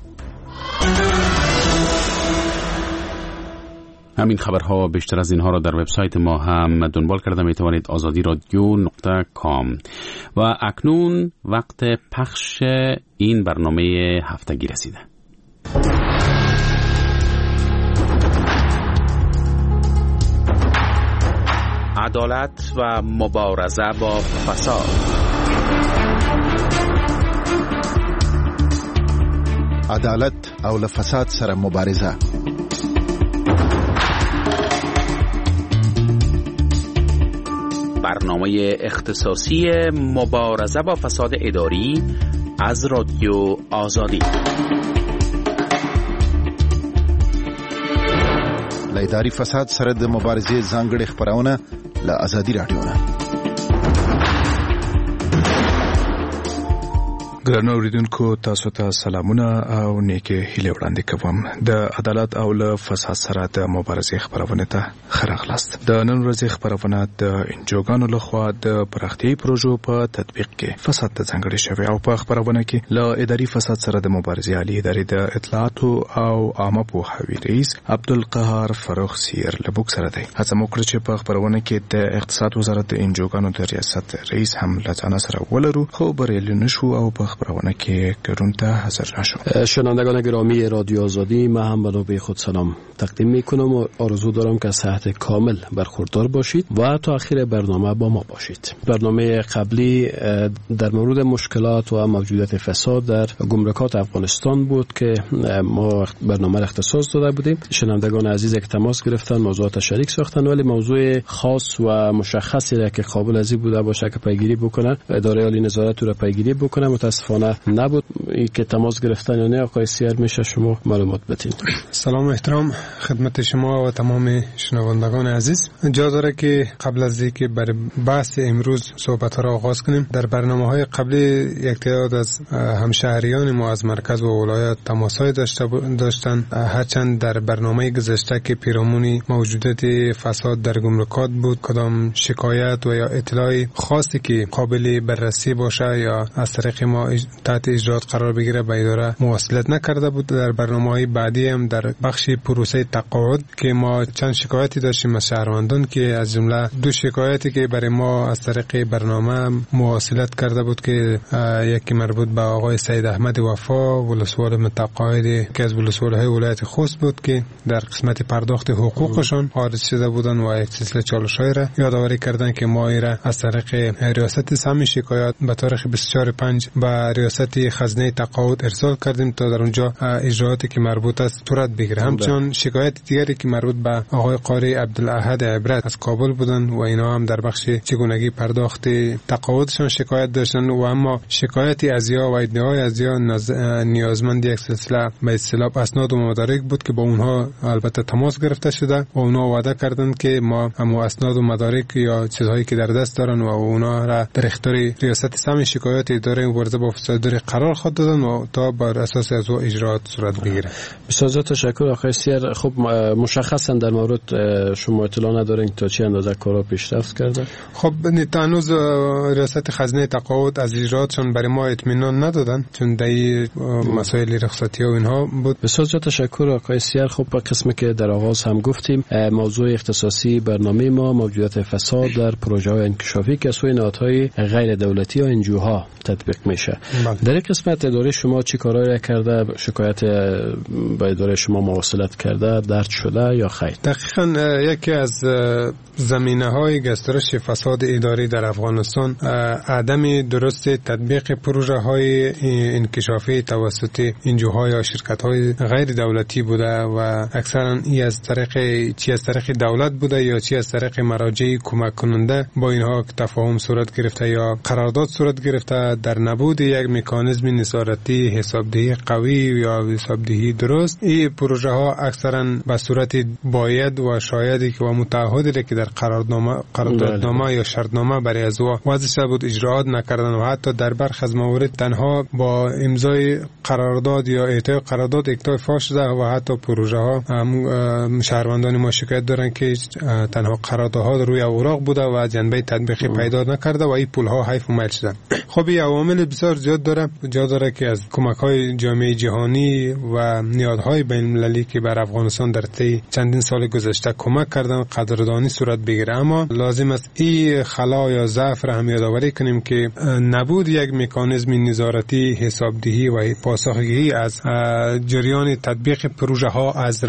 همین خبرها و بیشتر از اینها را در وبسایت ما هم دنبال کرده می توانید azadiradyo.com. و اکنون وقت پخش این برنامه هفتگی رسیده. عدالت و مبارزه با فساد. عدالت او له فساد سره مبارزه. برنامه اختصاصی مبارزه با فساد اداری از رادیو آزادی. له اداري فساد سره د مبارزې ځانګړي خبرونه له آزادي رادیو نه. ګرانو اوریدونکو تاسو ته سلامونه او نیکه هیله وړاندې کوم. د عدالت او له فساد سره د مبارزې خبرونه ته خراغلاست. د نن ورځې خبرونه د انجوګانو لخوا د پراختیايي پروژو په تطبیق کې فساد ته ځانګړي شوی او په خبرونه کې له اداري فساد سره د مبارزې عالی ادارې د اطلاعاتو او عامه پوهاوي رئیس عبدالقهار فاروق سیر لبوک سره دی. هڅه وکړه چې په خبرونه کې د اقتصاد وزارت د انجوګانو د ریاست رئیس هم لځانه سره ولرو، خو بریالي نشو او په خبرونه که گرون ته حاضر نشد. شنوندگان گرامی رادیو آزادی، من هم به نوبه خود سلام تقدیم میکنم و آرزو دارم که صحت کامل برخوردار باشید و تا آخر برنامه با ما باشید. برنامه قبلی در مورد مشکلات و موجودیت فساد در گمرکات افغانستان بود که ما برنامه را اختصاص داده بودیم. شنوندگان عزیز که تماس گرفتن موضوعات شریک ساختن، ولی موضوع خاص و مشخصی را که قابل از این بوده باشه که پیگیری بکنن، اداره عالی نظارت را پیگیری بکنن، متأسفانه متاسفانه نبود. این که تماس گرفتن یا نه آقای سیر میشه شما معلومات بدین. سلام و احترام خدمت شما و تمام شنوندگان عزیز. جا داره که قبل از اینکه بر بحث امروز صحبت را آغاز کنیم، در برنامه‌های قبلی یک تعداد از همشهریان ما از مرکز و ولایت تماس‌های داشتن، هرچند در برنامه گذشته که پیرامون موجودیت فساد در گمرکات بود کدام شکایت و یا اطلاع خاصی که قابل بررسی باشه یا از طریق ما تحت اجرات قرار بگیره به اداره مواصلت نکرده بود. در برنامه‌های بعدی هم در بخش پروسه تقاعد که ما چند شکایتی داشتیم از شهروندان که از جمله 2 شکایتی که برای ما از طریق برنامه مواصلت کرده بود که یکی مربوط به آقای سید احمد وفا ولسوال متقاعد که از ولسوال‌های ولایت خوست بود که در قسمت پرداخت حقوقشان عارض شده بودن و یک سلسله چالش‌های را یادآوری کردن که ما را از طریق ریاست سهم شکایات به تاریخ 24/5 به ریاست خزینه تقاعد ارسال کردیم تا در اونجا اجرااتی که مربوط است صورت بگیره. همچنین شکایت دیگری که مربوط به آقای قاری عبدالاحد عبرت از کابل بودن و اینا هم در بخش چگونگی پرداخت تقاعدشان شکایت داشتن و اما شکایتی از یا و ادعای از یا نیازمند یک سلسله به اصطلاح اسناد و مدارک بود که با اونها البته تماس گرفته شده و اونها وعده کردند که ما هم اسناد و مدارک یا چیزهایی که در دست دارن و اونها را در اختیار ریاست سهم شکایات اداره مبارزه با فساد قرار خود دادن و تا بر اساس از اجرات صورت بگیره. بسیار تشکر آقای سیر. خب مشخصا در مورد شما اطلاع ندارین تا چه اندازه کارا پیشرفت کرده؟ خب هنوز ریاست خزینه تقاعد از اجراتشون برای ما اطمینان ندادن چون دای مسائل رخصتی و اینها بود. بسیار تشکر آقای سیر. خب با قسمی که در آغاز هم گفتیم موضوع اختصاصی برنامه ما موجودیت فساد در پروژه‌های انکشافی که سوی نهادهای غیر دولتی یا انجوها تطبیق میشه. در این قسمت اداره شما چی کارایی کرده؟ شکایت با اداره شما مواصلت کرده؟ درد شده یا خیر؟ دقیقاً یکی از زمینه‌های گسترش فساد اداری در افغانستان عدم درست تطبیق پروژه‌های انکشافی توسط انجوها یا شرکت‌های غیر دولتی بوده و اکثرا این از طریق دولت بوده یا چی از طریق مراجع کمک کننده با اینها تفاهم صورت گرفته یا قرارداد صورت گرفته. در نبود یک مکانیزم نظارتی حسابدهی قوی یا حسابدهی درست این پروژه ها اکثرا به صورت باید و شایدی که و متعهدی که در قراردادنامه یا شرطنامه برای از وضع شده بود اجراات نکردن و حتی در برخی از موارد تنها با امضای قرارداد یا اعطای قرارداد اکتفا شده و حتی پروژه ها شهروندان ما شکایت دارن که تنها قراردادها روی اوراق بوده و جنبه تطبیقی پیدا نکرده و این پول ها حیف و میل شدن. خب این عوامل بسیار زیاد داره جا داره که از کمک های جامعه جهانی و نیازهای بین المللی که بر افغانستان در طی چندین سال گذشته کمک کردن قدردانی صورت بگیره، اما لازم است این خلا یا ضعف را هم یادآوری کنیم که نبود یک مکانیزم نظارتی حسابدهی و پاسخگویی از جریان تطبیق پروژه ها از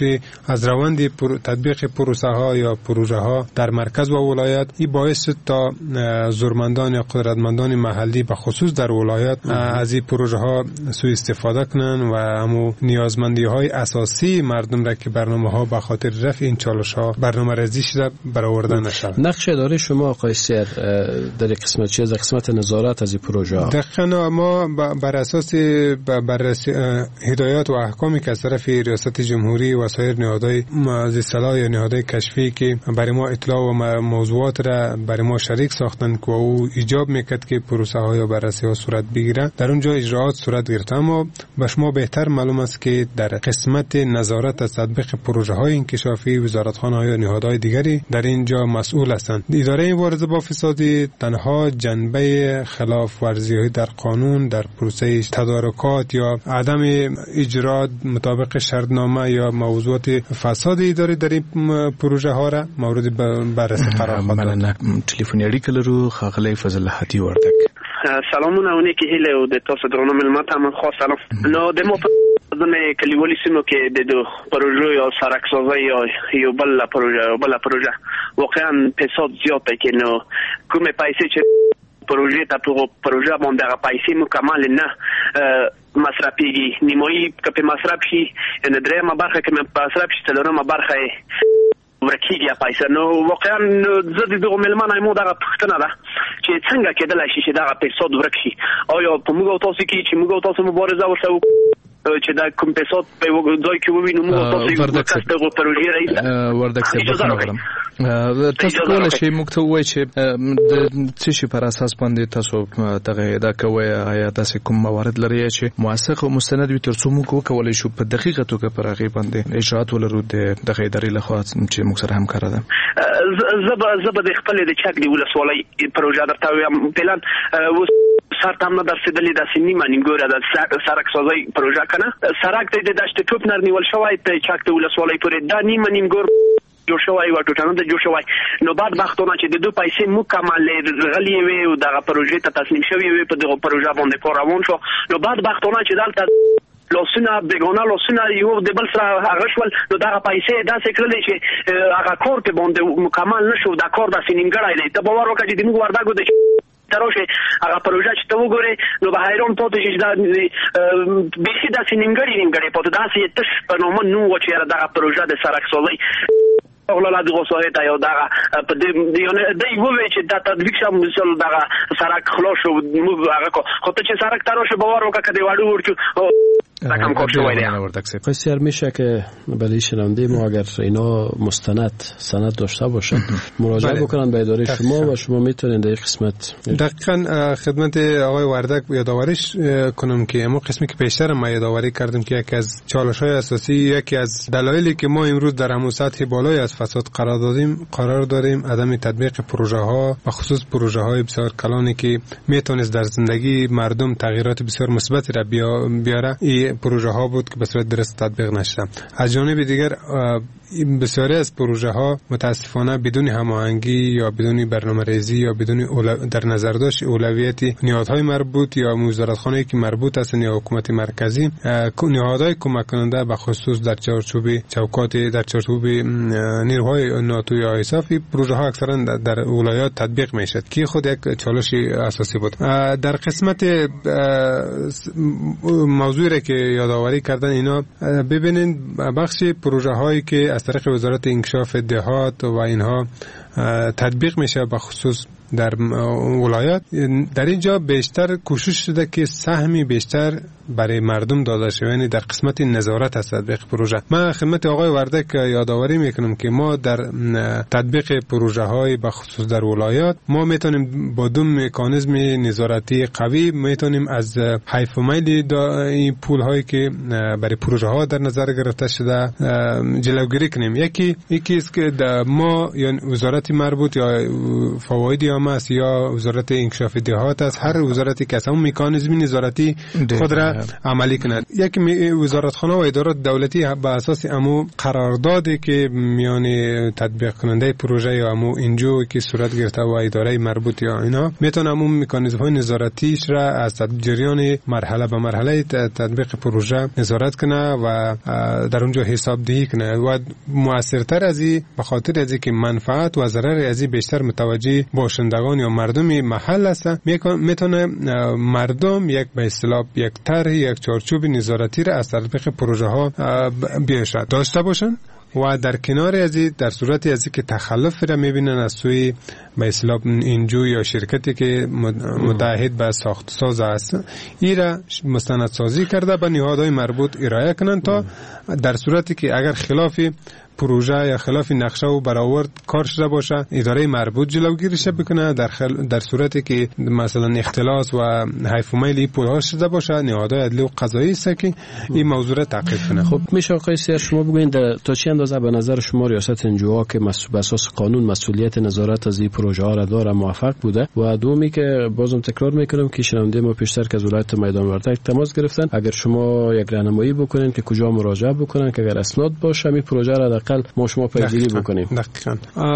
روند تطبیق پروسه ها یا پروژه ها در مرکز و ولایت این باعث شد تا زورمندان یا قدرتمندان محلی به خصوص در ولایت از این پروژه ها سوء استفاده کنن و همو نیازمندی های اساسی مردم را که برنامه ها به خاطر رفع این چالش ها برنامه ریزی شده برآورده نشد. نقش اداره شما آقای سیر در قسمت چه از قسمت نظارت از این پروژه ها؟ دقیقاً ما بر اساس بررسی هدایات و احکامی که از طرف ریاست جمهوری و سایر نهادهای اصلاح یا نهادهای کشفی که برای ما اطلاع و موضوعات را برای ما شریک ساختن که او ایجاب میکرد که پروسه ها یا بررسی ها صورت بگیره در اونجا اجراات صورت گرفت. اما به شما بهتر معلوم است که در قسمت نظارت از تطبیق پروژه های انکشافی وزارتخانه ها یا نهادهای دیگری در اینجا مسئول هستند. اداره مبارزه با فساد تنها جنبه خلاف ورزی در قانون در پروسه تدارکات یا عدم اجرات مطابق شرطنامه یا موضوعات فساد اداری در این پروژه ها را مورد بررسی قرار خواهد داد. مننه. تلیفوني اړیکه لرو ښاغلی فضل حتی وردک. سلامونه اونې کې هیله او د تاسو درنو ملمت هم خاص سلام. نو د مو په کلیوالي سیمو کې د پروژو یا سرکسازي یا بل پروژه واقعا فساد زیات دی کې نو کومه پیسې چې پروژه ته پروژه باندې هغه پیسې مکمل نه مصرفيږي نیمایي که په مصرف شي ان درېمه برخه کې مصرف شي څلورمه برخه ورکیږي پیسې. نو واقعا زه د دغه ملمنه مو دغه پښتنه ده چې چې څنګه کېدلای شي چې دا فساد ورک شي. آیا په موږ او تاسو کې چې موږ او تاسو مبارزه ورسره چې دا کوم فساد په ځای کې ووینو موږ تاسو یو کس د پروژې رئیس وردک صاحب تاسو کولای شئ موږ ته ووایئ چې د څه شي پر اساس باندې تاسو دغه ادعا کوئ آیا تاسو کوم موارد لري چې موثق او مستند وي ترڅو موږ وکولای شو په دقیقه توګه پر هغه باندې اجرات ولرو دغه ادارې لخوا چې موږ سره همکار ده. زب د خپل د چک دی ولسوالۍ پروژه درته وایم پلان سرت هم درسیدلې د سینما نیمګوره د سرک سازي پروژه کنه سرک د دشت توپ نرنیول شوی ته چک د ولسوالۍ پورې دا نیمګور جوړ شوی و ټوټانه د جوړ شوی نو بعد وختونه چې د دوه پیسې مکمل غلي وي او دغه پروژې ته تسلیم شوی وي په دغه پروژه باندې کار روان شو نو بعد وختونه چې دلته لاسونه بګونه لاسونه یو د بل سره هغه شول نو دغه پیسې داسې کړلې چې هغه کار ته باندې مکمل نشو دا کار د سینګړای دی ته باور وکړه چې موږ ورداګو د تروشه هغه پروژه چې ته وګورې نو به حیران پاتې شې دا بیخي د سینګړی پاتې داسې تش په نوم نو چې دغه پروژه د سرک سازي ولا د غوسه ته یو دغه په دې دی ووی چې دا تطبیق شوم مثال دغه سرک خلاص شو موږ هغه خو ته چې سرک تروشه باور وکړه کدی واړو ورچو رقم کار شوی دی. بسیار میشه که برای شنونده ما اگر اینا سند داشته باشن مراجعه بکنن به اداره شما و شما میتونید در قسمت دقیقاً خدمت آقای وردک یادآوریش کنم که اما قسمی که پیشتر ما یادآوری کردم که یکی از چالش‌های اساسی یکی از دلایلی که ما امروز در همون سطح بالای از فساد قرار داریم عدم تطبیق پروژه ها و خصوص پروژه های بسیار کلانی که میتونست در زندگی مردم تغییرات بسیار مثبتی را بیاره این پروژه ها بود که به صورت درست تطبیق نشده. از جانب دیگر بسیاری از پروژه ها متاسفانه بدون هماهنگی یا بدون برنامه‌ریزی یا بدون در نظر داشت اولویتی نهادهای مربوط یا وزارتخانه‌ای که مربوط هستند یا حکومت مرکزی نهادهای کمک کننده به خصوص در چارچوب نیروهای ناتو یا ایساف پروژه ها اکثرا در ولایات تطبیق میشد که خود یک چالش اساسی بود. در قسمت موضوعی که یادآوری کردن اینا ببینید بخش پروژه هایی که از طریق وزارت انکشاف دهات و اینها تطبیق میشه به خصوص در ولایات در اینجا بیشتر کوشش شده که سهمی بیشتر برای مردم داده شود یعنی در قسمت نظارت از تطبیق پروژه. من خدمت آقای وردک یادآوری میکنم که ما در تطبیق پروژه های به خصوص در ولایات ما میتونیم با دو مکانیزم نظارتی قوی میتونیم از حیف و میل این پول هایی که برای پروژه ها در نظر گرفته شده جلوگیری کنیم. یکی است که ما یا وزارت مربوط یا فواید است یا وزارت انکشاف دهات است هر وزارتی که اون مکانیزم نظارتی خود را عملی کند. یک وزارتخانه و ادارات دولتی به اساس امو قراردادی که میان تطبیق کننده پروژه یا امو انجو که صورت گرفته و اداره مربوط یا اینا میتونه امو مکانیزم های نظارتیش را از جریان مرحله به مرحله تطبیق پروژه نظارت کنه و در اونجا حساب دهی کنه و موثرتر از این به خاطر از اینکه منفعت و ضرر از این بیشتر متوجه باشندگان یا مردم محل هستن میتونه مردم یک به اصطلاح یک طرح یک چارچوب نظارتی را از تطبیق پروژه ها بیشتر داشته باشن و در کنار از این در صورت از اینکه تخلف را میبینن از سوی به اصطلاح انجو یا شرکتی که متعهد به ساخت ساز است این را مستندسازی کرده به نهادهای مربوط ارائه کنن تا در صورتی که اگر خلاف پروژه یا خلاف نقشه و برآورد کار شده باشه اداره مربوط جلوگیریش بکنه در صورتی که مثلا اختلاس و حیف و میل پولها شده باشه نهادهای عدلی و قضایی است که این موضوع را تعقیب کنه. خب میشه آقای سیر شما بگوین تا چه اندازه به نظر شما ریاست انجوها که بر اساس قانون مسئولیت نظارت از این پروژه ها را داره موفق بوده و دومی که بازم تکرار میکنم که شنونده ما پیشتر که از ولایت میدان وردک تماس گرفتن اگر شما یک راهنمایی بکنین که کجا مراجعه بکنن که اگر اسناد باشه این پروژه را حداقل ما شما پیگیری بکنیم. دقیقاً.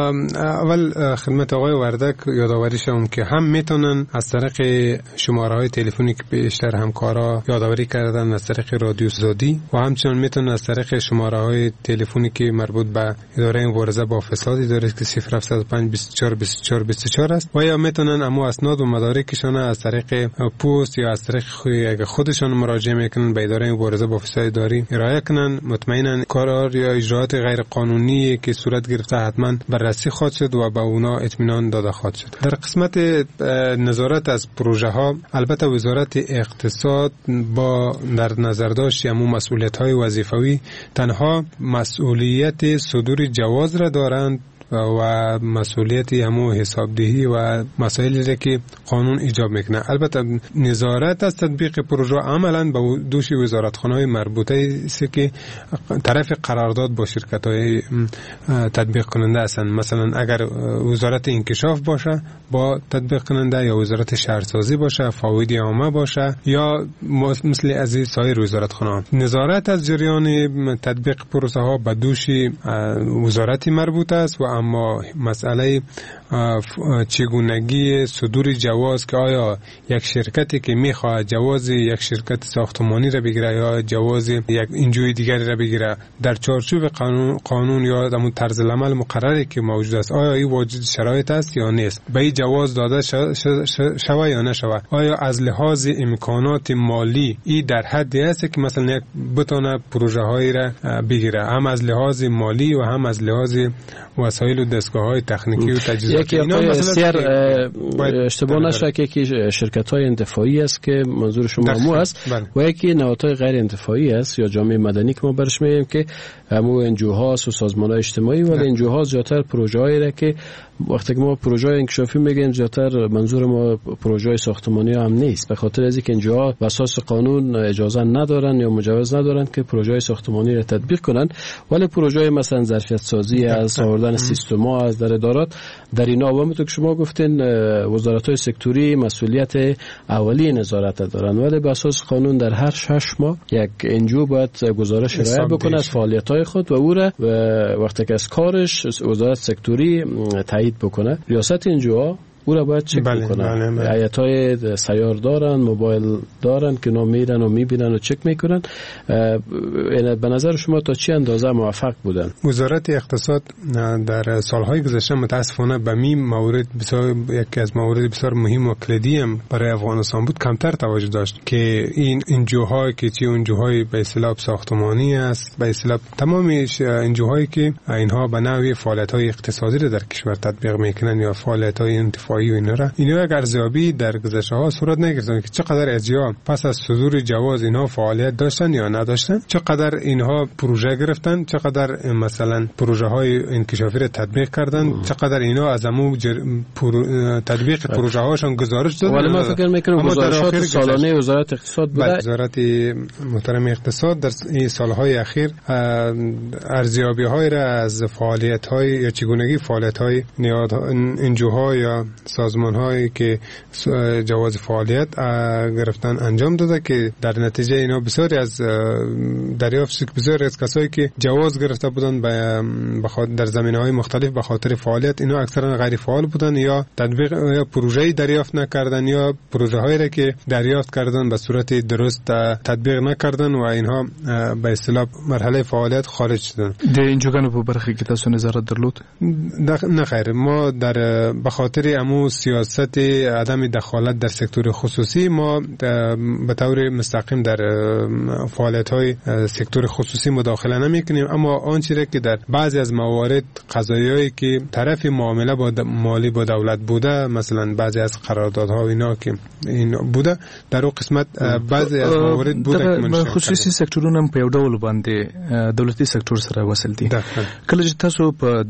اول خدمت آقای وردک یادآوری شدم که هم میتونن از طریق شماره‌های تلفنی که بیشتر همکارا یادآوری کردن از طریق رادیو زادی و همچنین میتونن از طریق شماره‌های تلفنی که مربوط به اداره مبارزه با فساد داره که 0705 24 24 24 است و یا میتونن اما اسناد و مدارکشون از طریق پست یا از طریق خودشون مراجعه میکنن به اداره مبارزه با فساد اداری ارائه کنن. مطمئنا کار یا اجرات غیر قانونی که صورت گرفته حتما بررسی خواهد شد و به اونا اطمینان داده خواهد شد. در قسمت نظارت از پروژه ها البته وزارت اقتصاد با در نظر داشت همون مسئولیت های وظیفوی تنها مسئولیت صدور جواز را دارند و مسئولیت همو حسابدهی و مسائلی که قانون ایجاب میکنه. البته نظارت از تطبیق پروژه عملا به دوش وزارتخانه‌های مربوطه است که طرف قرارداد با شرکت‌های تطبیق کننده هستند. مثلا اگر وزارت انکشاف باشه با تطبیق کننده یا وزارت شهرسازی باشه، فواید عامه باشه یا مثل از سایر وزارتخانه‌ها. نظارت از جریان تطبیق پروژه ها به دوش وزارت مربوطه است و اما مسئله چگونگی صدور جواز که آیا یک شرکتی که میخواد جواز یک شرکت ساختمانی را بگیره یا جواز یک انجوی دیگری را بگیره در چارچوب قانون یا در طرز العمل مقرری که موجود است آیا این واجد شرایط است یا نیست، به این جواز داده شوه یا نشوه، آیا از لحاظ امکانات مالی این در حدی است که مثلا بتونه پروژه هایی را بگیره، هم از لحاظ مالی و هم از لحاظ وسایل و دستگاه‌های تکنیکی و تجهیزاتی. اینا اشتباه نشه که شرکت‌های انتفاعی است که منظور شما مو است و یکی نهادهای غیر انتفاعی است یا جامعه مدنی که ما برش میگیم که همو انجوها و سازمان‌های اجتماعی و انجوها زیاتر پروژه‌ای را که وقتی که ما پروژه انکشافی میگیم زیاتر منظور ما پروژه ساختمانی هم نیست، به خاطر از اینکه انجوها به اساس قانون اجازه ندارن یا مجوز ندارن که پروژه ساختمانی را تطبیق کنن، ولی پروژه مثلا ظرفیت سازی از آوردن سیستم‌ها از در ادارات در اینا همونطور که شما گفتین وزارت‌های سکتوری مسئولیت اولی نظارت دارن، ولی به اساس قانون در هر 6 ماه یک انجو باید گزارش ارائه بکنه از فعالیت‌های خود و او را وقتی که از کارش وزارت سکتوری تایید بکنه. ریاست انجوها او را باید چک بکنن. هیئت‌های سیار دارن، موبایل دارن که اینا میرن و میبینن و چک میکنن. به نظر شما تا چه اندازه موفق بودن؟ وزارت اقتصاد در سالهای گذشته متاسفانه به می مورد بسیار یکی از موارد بسیار مهم و کلیدی هم برای افغانستان بود کمتر توجه داشت که این انجوهای که چی انجوهای به اصطلاح ساختمانی است، به اصطلاح تمام انجوهایی که اینها به نوعی فعالیت‌های اقتصادی را در کشور تطبیق میکنن یا فعالیت‌های انتفاعی و اینا یک ارزیابی در گذشته ها صورت نگرفتن که چقدر از جا پس از صدور جواز اینها فعالیت داشتن یا نداشتن، چقدر اینها پروژه گرفتن، چقدر مثلا پروژه های انکشافی را تطبیق کردن، چقدر اینها از همون تطبیق پروژه هاشون گزارش دادن. ولی ما فکر میکنم گزارشات سالانه وزارت اقتصاد بوده. وزارت محترم اقتصاد در این سالهای اخیر ارزیابی های را از فعالیت های یا چگونگی فعالیت های انجوها یا سازمان هایی که جواز فعالیت گرفتن انجام داده که در نتیجه اینا بسیاری از دریافت بسیاری از کسایی که جواز گرفته بودن در زمینه‌های مختلف به خاطر فعالیت اینا اکثرا غیر فعال بودن یا تطبیق یا پروژه‌ای دریافت نکردن یا پروژه‌هایی را که دریافت کردن به صورت درست تطبیق نکردن و اینها به اصطلاح مرحله فعالیت خارج شدن. د اینجوګانو په برخه کې تاسو نظارت درلود؟ نه خیر، ما در به خاطر امو سیاست عدم دخالت در سکتور خصوصی ما به طور مستقیم در فعالیت‌های سکتور خصوصی مداخله نمی‌کنیم، اما آنچه که در بعضی از موارد قضایایی که طرف معامله با مالی با دولت بوده، مثلا بعضی از قراردادها و اینا که این بوده در اون قسمت بعضی از موارد بوده که خصوصي سکتورونه هم په یو ډول باندې دولتي سکتور سره وصل دي. کله چې تاسو په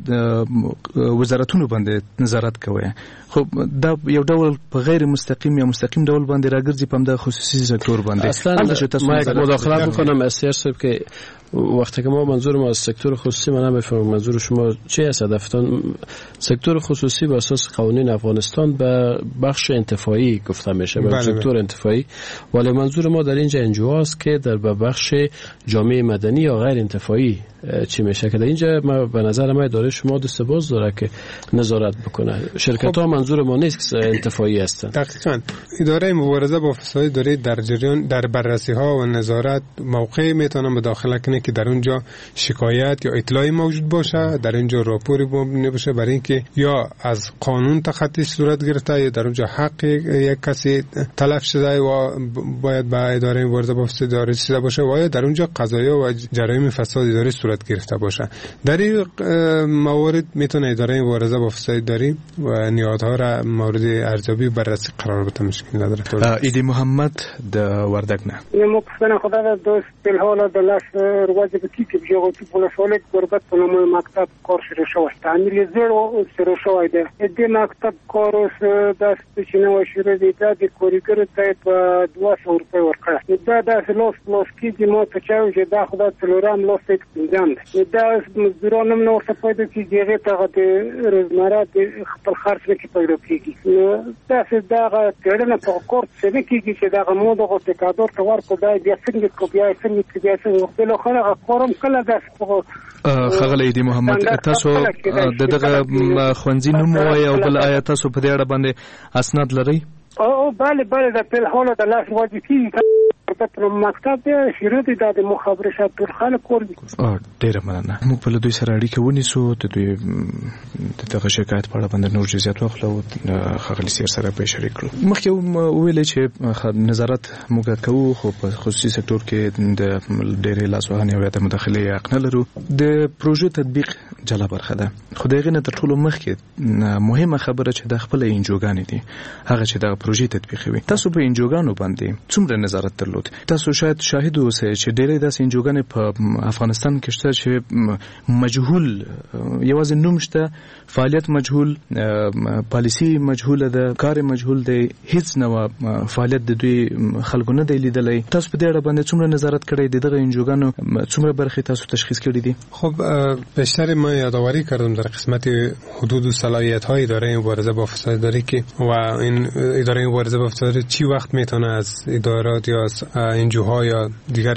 وزارتونو باندې نظارت کوئ، خب دا یو ډول په غیر مستقیم یا مستقیم ډول باندې راګرځي په د خصوصي سکتور باندې. اصلا ما مداخله میکنم اسیر صاحب که وقتی که ما منظور ما از سکتور خصوصی من نمیفهمم منظور شما چی است هدفتان. سکتور خصوصی به اساس قوانین افغانستان به بخش انتفاعی گفته میشه، به سکتور انتفاعی، ولی منظور ما در اینجا انجوهاست که در بخش جامعه مدنی یا غیر انتفاعی چی میشه که در اینجا ما به نظر ما اداره شما دست باز داره که نظارت بکنه. شرکت ها منظور ما نیست که انتفاعی هستن. دقیقاً اداره مبارزه با فساد داره در جریان در بررسی ها و نظارت موقعی میتونه مداخله کنه که در اونجا شکایت یا اطلاعی موجود باشه، در اینجا راپوری نباشه، برای اینکه یا از قانون تخطی صورت گرفته یا در اونجا حق یک کسی تلف شده و باید به اداره مبارزه با فساد اداری رسیده باشه و یا در اونجا قضایا و جرایم فساد اداری صورت گرفته باشه. در این موارد میتونه اداره مبارزه با فساد اداری و نیازها را مورد ارزیابی و بررسی قرار بده. مشکل نداره. ایدی محمد د وردګ نه نو پښتنه خدای د دوست په حواله د لاس ورځې په کې چې یو څه په لاسوله ګربت په نوم مکتب کار شروع شو. تعمیل زیر او شروع شو دی. د مکتب کار اوس د سپیشنو شروع دی د کوریګر ته په 200 روپۍ ورکړه. دا د لاس کې د مو ته چې دا خدای تلورام لاس کې ځم. دا مزدورانو نو څه پیدا کیږي ته د روزمره د خپل خرڅ کې پیدا کیږي. دا څه کړنه په کورت څه کیږي چې دا مو دغه تکادر تور کو دا بیا څنګه کو بیا څنګه بل خلک قرم کله دا خغلی دی محمد تاسو دغه خوندزي نوم وای او بل آیا تاسو په دې اړه باندې اسناد لرئ؟ او بله د په حواله د لاس واجب کیږي په مکتب شروع دي د مخابرات پر خلک کوي. ډیره مننه. موږ په دوی سره اړیکه ونیسو ته دوی دغه شکایت په اړه باندې نور جزئیات واخلو خغلی سیر سره به شریک کړو. مخکې ویل چې نظارت موږ کوو خو په خصوصي سکتور کې د ډیره لاسوهنې او د مداخله حق نه لرو. د پروژې تطبیق جلا برخه ده. خو دغه نه تر ټولو مخکې مهمه خبره چې د خپل انجوګان دي هغه چې د پروژې تطبیق وي. تاسو په انجوګانو باندې څومره نظارت درلود؟ تاسو شاید شاهد اوسئ چې ډېرې داسې انجوګانې په افغانستان کې شته چې مجهول یوازې نوم شته، فعالیت مجهول، پالیسی مجهوله ده، کار مجهول دی، هیڅ نوع فعالیت د دوی خلکو نه دی لیدلی. تاسو په دې اړه باندې څومره نظارت کړی دی؟ دغه انجوګانو څومره برخې تاسو تشخیص کړی دي؟ خب بیشتر ما یادآوری کردم در قسمت حدود و صلاحیت‌های اداره مبارزه با فساد اداری که و این اداره مبارزه با فساد چی وقت میتونه از ادارات یا از انجوها یا دیگر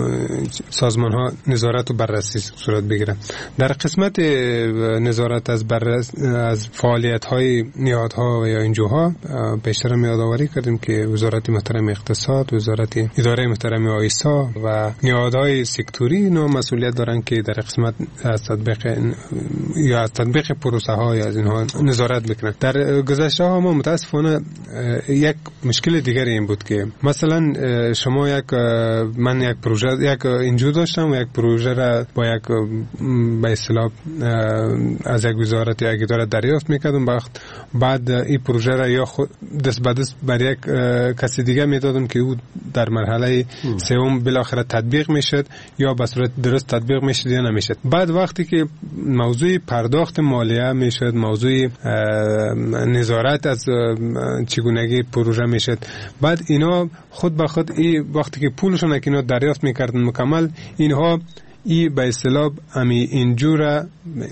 سازمان‌ها نظارت و بررسی صورت بگیره. در قسمت نظارت از فعالیت‌های نهادها یا انجوها بیشتر ما یادآوری کردیم که وزارت محترم اقتصاد، وزارت اداره محترم آیسا و نهادهای سکتوری اینا مسئولیت دارن که در قسمت از تطبیق پروسه ها یا از اینها نظارت بکنن. در گذشته ها ما متاسفانه یک مشکل دیگری این بود که مثلا شما من یک پروژه یک انجو داشتم و یک پروژه را با یک به اصطلاح از یک وزارت یا یک اداره دریافت میکردم، بعد این پروژه را یا خود دست به دست بر یک کسی دیگه میدادم که او در مرحله سوم بالاخره تطبیق میشد یا به صورت درست تطبیق میشد یا نمیشد. بعد وقتی که موضوع پرداخت مالیه میشد، موضوع نظارت از چگونگی پروژه میشد، بعد اینا خود به خود وقتی که پولشون اینا دریافت میکردن مکمل، اینها به اصطلاح اینجور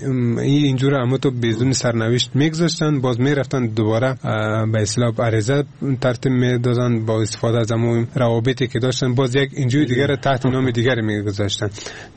اما تو بدون سرنوشت میگذاشتن، باز میرفتن دوباره به اصطلاح عریضه ترتیب میدادن با استفاده از همون روابطی که داشتن، باز یک اینجوری دیگر تحت نام دیگری میگذاشتن.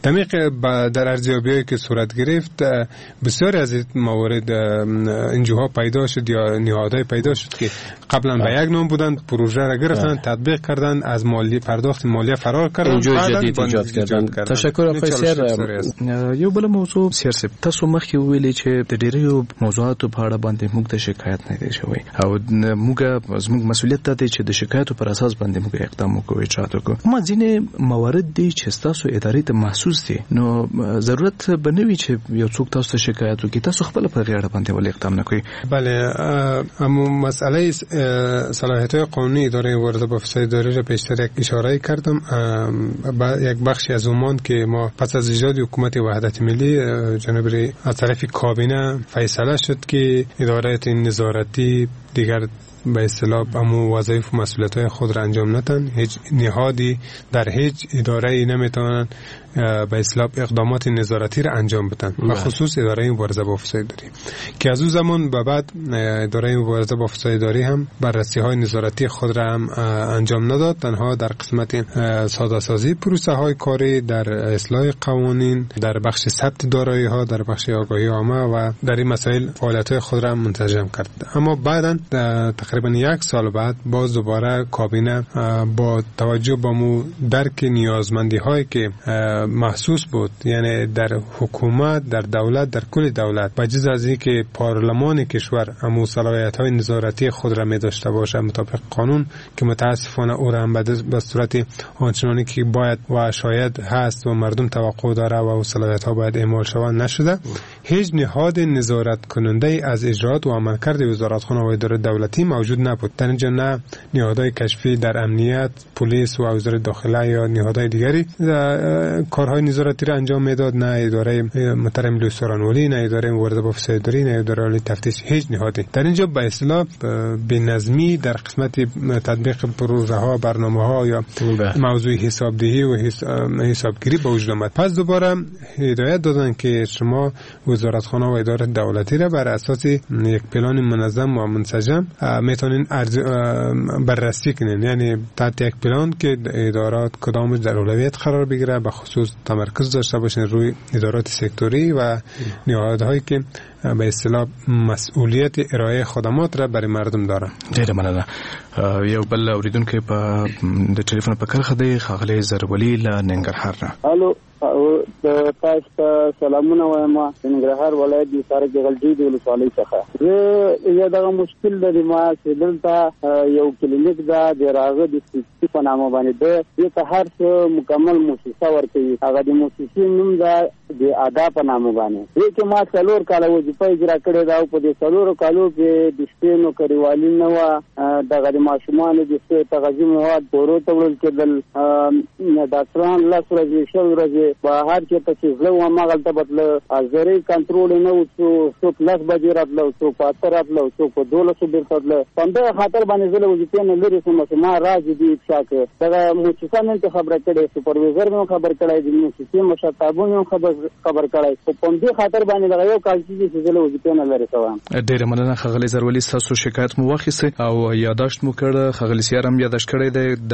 در ارزیابی‌هایی که صورت گرفت بسیاری از موارد انجوها پیدا شد یا نهادهای پیدا شد که قبلا به یک نام بودن، پروژه را گرفتن، تطبیق کردن، از مالی پرداخت مالیه فرار کردن، جدید ایجاد کردن. تشکر آقای سیر. یو بل موضوع سیاست تاسو مخکې ویلي چې د ډیرو موضوعاتو په اړه باندې موږ د شکایت نه دی شوی او زموږ مسؤلیت دی چې د شکایتو پر اساس باندې موږ اقدام وکړو، اجرات وکړو. ما ځینې موارد دي چې تاسو ادارې ته محسوس دي، نو ضرورت بنوي چې یو څوک تاسو ته شکایت وکړي، تاسو خپل په غیړه باندې ولې اقدام نه کوئ؟ بله، اما مسئله صلاحیت‌های قانونی اداره مبارزه با فساد اداری را پیشتر یک اشاره کردم. یک بخشی از زمان که ما پس از ایجاد حکومت وحدت ملی جناب از طرف کابینه فیصله شد که ادارات نظارتی دیگر به اصطلاح همون وظایف و مسئولیت‌های خود را انجام ندن. هیچ نهادی در هیچ اداره‌ای نمیتونن به اصطلاح اقدامات نظارتی را انجام بدن و خصوص اداره مبارزه با فساد اداری که از اون زمان به بعد اداره مبارزه با فساد اداری هم بررسی‌های نظارتی خود را هم انجام نداد، تنها در قسمت ساده سازی پروسه‌های کاری، در اصلاح های قوانین، در بخش ثبت دارایی ها، در بخش آگاهی عامه و در این مسائل فعالیت های خود را منسجم کرد. اما بعداً تقریبا 1 سال بعد باز دوباره کابینه با توجه به مو درک نیازمندی هایی که محسوس بود، یعنی در حکومت، در دولت، در کل دولت، بجز از این که پارلمان کشور امو صلاحیت های نظارتی خود را می داشته باشه مطابق قانون، که متاسفانه او را هم به صورت آنچنانی که باید و شاید هست و مردم توقع داره و صلاحیت ها باید اعمال شود نشده. هیچ نهاد نظارت کننده از اجرات و عملکرد وزارتخانه و اداره دولتی موجود نبود. در اینجا نه نهادهای کشفی در امنیت، پلیس و وزارت داخله یا نهادهای دیگری کارهای نظارتی را انجام میداد، نه اداره محترم لوی سارانولی، نه اداره مبارزه با فساد اداری، نه اداره عالی تفتیش، هیچ نهادی. در اینجا به اصطلاح بی‌نظمی در قسمت تطبیق پروژه ها، برنامه ها یا موضوع حسابدهی و حسابگیری به وجود آمد. پس دوباره هدایت دادن که شما وزارتخانه و اداره دولتی را بر اساس یک پلان منظم و منسجم میتونین بررسی کنین، یعنی تحت یک پلان که ادارات کدامش در اولویت قرار بگیره، به خصوص تمرکز داشته باشین روی ادارات سکتوری و نهادهایی که به اصطلاح مسئولیت ارائه خدمات را برای مردم داره. ډیره مننه. یو بل اوریدونکو په د ټلیفون په کرخه دی خاغلی زرولی له ننګرهار نه. الو تاسو ته سلامونه وایم. ننګرهار ولایت د سارک غلجی د ولسوالۍ څخه زه دغه مشکل لرم چې دلته یو کلینیک دا د راغه د سپیڅ په نامه باندې د ته هر څه مکمل مؤسسه ورکوي. هغه د مؤسسې نوم دا د ادا په نامه باندې چې ما 4 کال وظیفه اجرا کړې دا په دې 4 کالو کې د شپې نو کریوالي نه و دغه د ماشومان د شپې تغذیه مواد ورو ته ورل کېدل. ډاکټران لا سورځي شل بهر چې ته ځلو ما غلطه بدل ازري کنټرول نه وڅو څو کلاس بجې راتلو څو پاتره راتلو څو په 1200 بیرته راتلو څنګه خاطر باندې زله وځي نه لري سم ما راځي دي شاکه دا مؤسسه نن خبره کړي سپروایزر مې خبر کړي د مؤسسې مشرتابونو خبر کړي په دې خاطر باندې دا یو کال چې زله وځي نه لري سوام. ډیره مننه خغلی زرولی. تاسو شکایت مو واخیسته او یاداشت مو کړ. خغلی سیارم یاداشت کړی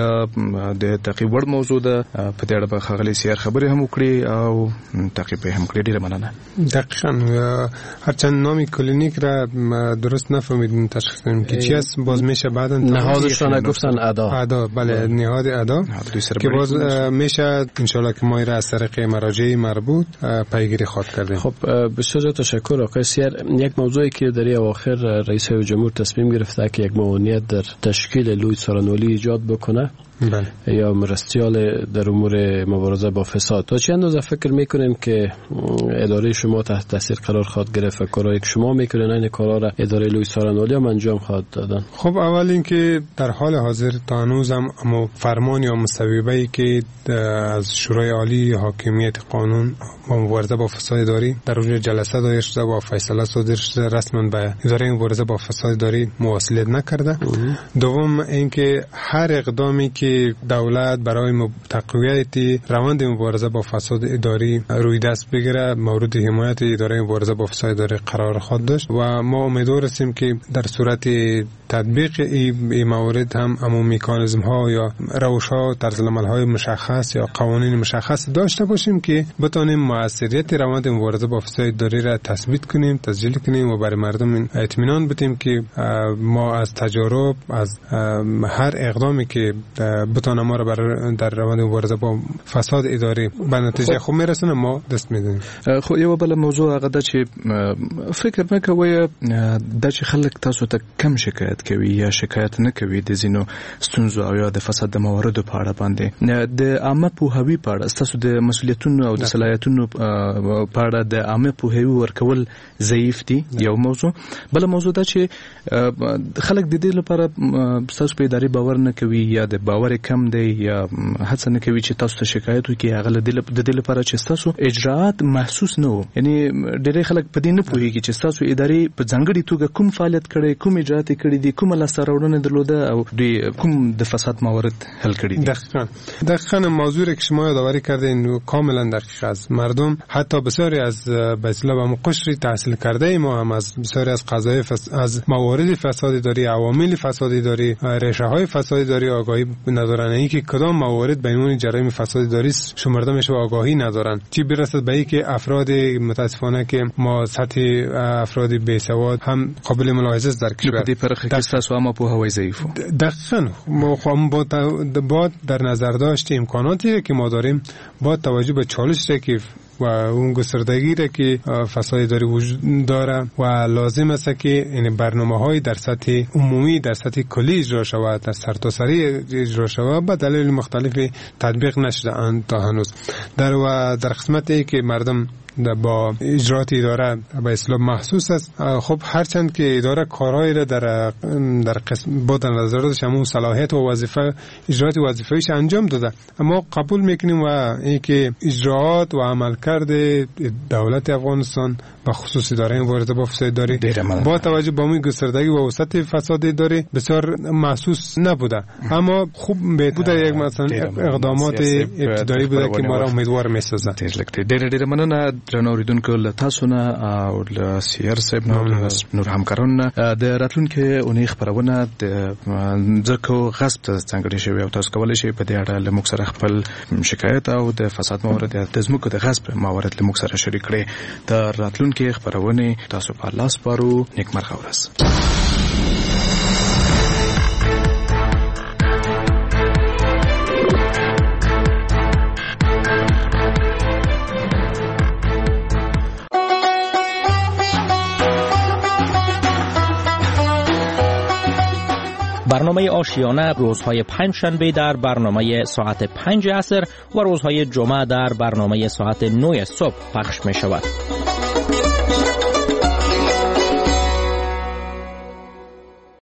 د تعقیب وړ موضوع ده په دې اړه خغلی سیار خبرې هم وکړي او تعقیب هم کړی. ډیره مننه. دقیقاً هرچند نام کلینیک را درست نفهمیدیم تشخیص کنیم که چی است. باز میشه بعداً نهادش را نگفتن ادا بله نهاد ادا که باز میشه انشالله که ما را از طریق مراجع مربوط پیگیری خواهد کردیم. خب بسیار تشکر آقای سیار. یک موضوعی که در اواخر رئیس جمهور تصمیم گرفته که یک معاونیت در تشکیل لوی سارانولی ایجاد بکنه یا مرستیال در امور مبارزه با فساد. تا چه اندازه فکر میکنین که اداره شما تحت تاثیر قرار خواهد گرفت و کارهایی که شما میکنین این کارا را اداره لوی سارانولی هم انجام خواهد دادن؟ خب اول اینکه در حال حاضر تا هنوزم فرمان یا مصوبه‌ای که از شورای عالی حاکمیت قانون با مبارزه با فساد اداری در اونجا جلسه دایر شده و فیصله صادر شده رسما به اداره مبارزه با فساد اداری مواصلت نکرده. دوم اینکه هر اقدامی که دولت برای تقویت روند مبارزه با فساد اداری روی دست بگیره مورد حمایت اداره مبارزه با فساد اداری قرار خواهد داشت و ما امیدوار هستیم که در صورت تطبیق این موارد هم همون مکانیزم ها یا روش ها طرزالعمل های مشخص یا قوانین مشخص داشته باشیم که بتونیم موثریت روند مبارزه با فساد اداری را تثبیت کنیم، تسجیل کنیم و برای مردم اطمینان بدیم که ما از تجارب از هر اقدامی که بتونه ما را در روند مبارزه با فساد اداری به نتیجه خوب میرسونه ما دست میدیم. خو یو بل موضوع هغه د چې فکر نه کوي د چې خلک تاسو ته کم شکایت کوي یا شکایت نه کوي د زینو ستونزو او یا د فساد د مواردو په اړه باندې د عامه پوهاوی په اړه تاسو د مسولیتونو او د صلاحیتونو په اړه د عامه پوهاوی ورکول ضعیف دي یو موضوع. بل موضوع دا چې خلک د دې لپاره تاسو په اداري باور نه کوي یا د باور کم دی یا هڅه نه کوي چې تاسو ته شکایت وکړي هغه د دې لپاره چې تاسو اجراءات محسوس نه وو. یعنی ډېر خلک په دې نه پوهیږي چې تاسو اداري په ځانګړي توګه کوم فعالیت کړي، کوم اجراءات کړي دي، کوم لاسته راوړنې درلوده او کوم د فساد موارد حل کړي دي. دقیقاً موضوعی که شما یادآوری کردین کاملا دقیق است. مردم حتی بسیاری از به اصطلاح قشری تحصیل کرده ما هم از بسیاری از قضایا از موارد فساد اداری، عوامل فساد اداری، ریشه های فساد اداری آگاهی ندارن. اینکه کدام موارد به عنوان جرایم فساد اداری شمرده میشه و آگاهی ندارن. چی برسد به اینکه افراد متاسفانه که ما سطح افراد بیسواد هم قابل ملاحظه است در کشور. دې پرخه کې تاسو هم په هوای ضعیفو. دقیقاً ما خو با در نظر داشت امکاناتی که ما داریم با توجه به چالشی که و اون گستردگی را که فساد اداری وجود داره و لازم است که این برنامه‌های در سطح عمومی در سطح کلی اجرا شود، در سرتاسری اجرا شود، به دلایل مختلفی تطبیق نشده تا هنوز. در قسمتی که مردم با اجرات اداره به اصطلاح محسوس است، خب هرچند که اداره کارهایی را در قسم با در نظر داشت همون صلاحیت و وظیفه اجرات وظیفه‌ایش انجام داده، اما قبول میکنیم و اینکه اجراات و عملکرد دولت افغانستان و خصوص اداره مبارزه با فساد اداری با توجه به اون گستردگی و وسعت فساد اداری بسیار محسوس نبوده، اما خوب بوده یک مثلا اقدامات ابتدایی بوده که ما را امیدوار میسازه. ډېر مننه درنو اوریدونکو له تاسو نه او له سیر صاحب نه نور همکارانو نه. د راتلونکي اونۍ خبرونه د ځکه غصب ته څنګه شوی او تاسو کولای شئ په دې اړه له موږ سره خپل شکایت او د فساد موارد د ځمکو د غصب موارد له موږ سره شریک کړئ. د راتلونکي خبرونه تاسو په لاس پارو. نیکمرغه ورځ. برنامه آشیانه روزهای پنجشنبه در برنامه ساعت 5 عصر و روزهای جمعه در برنامه ساعت 9 صبح پخش می شود.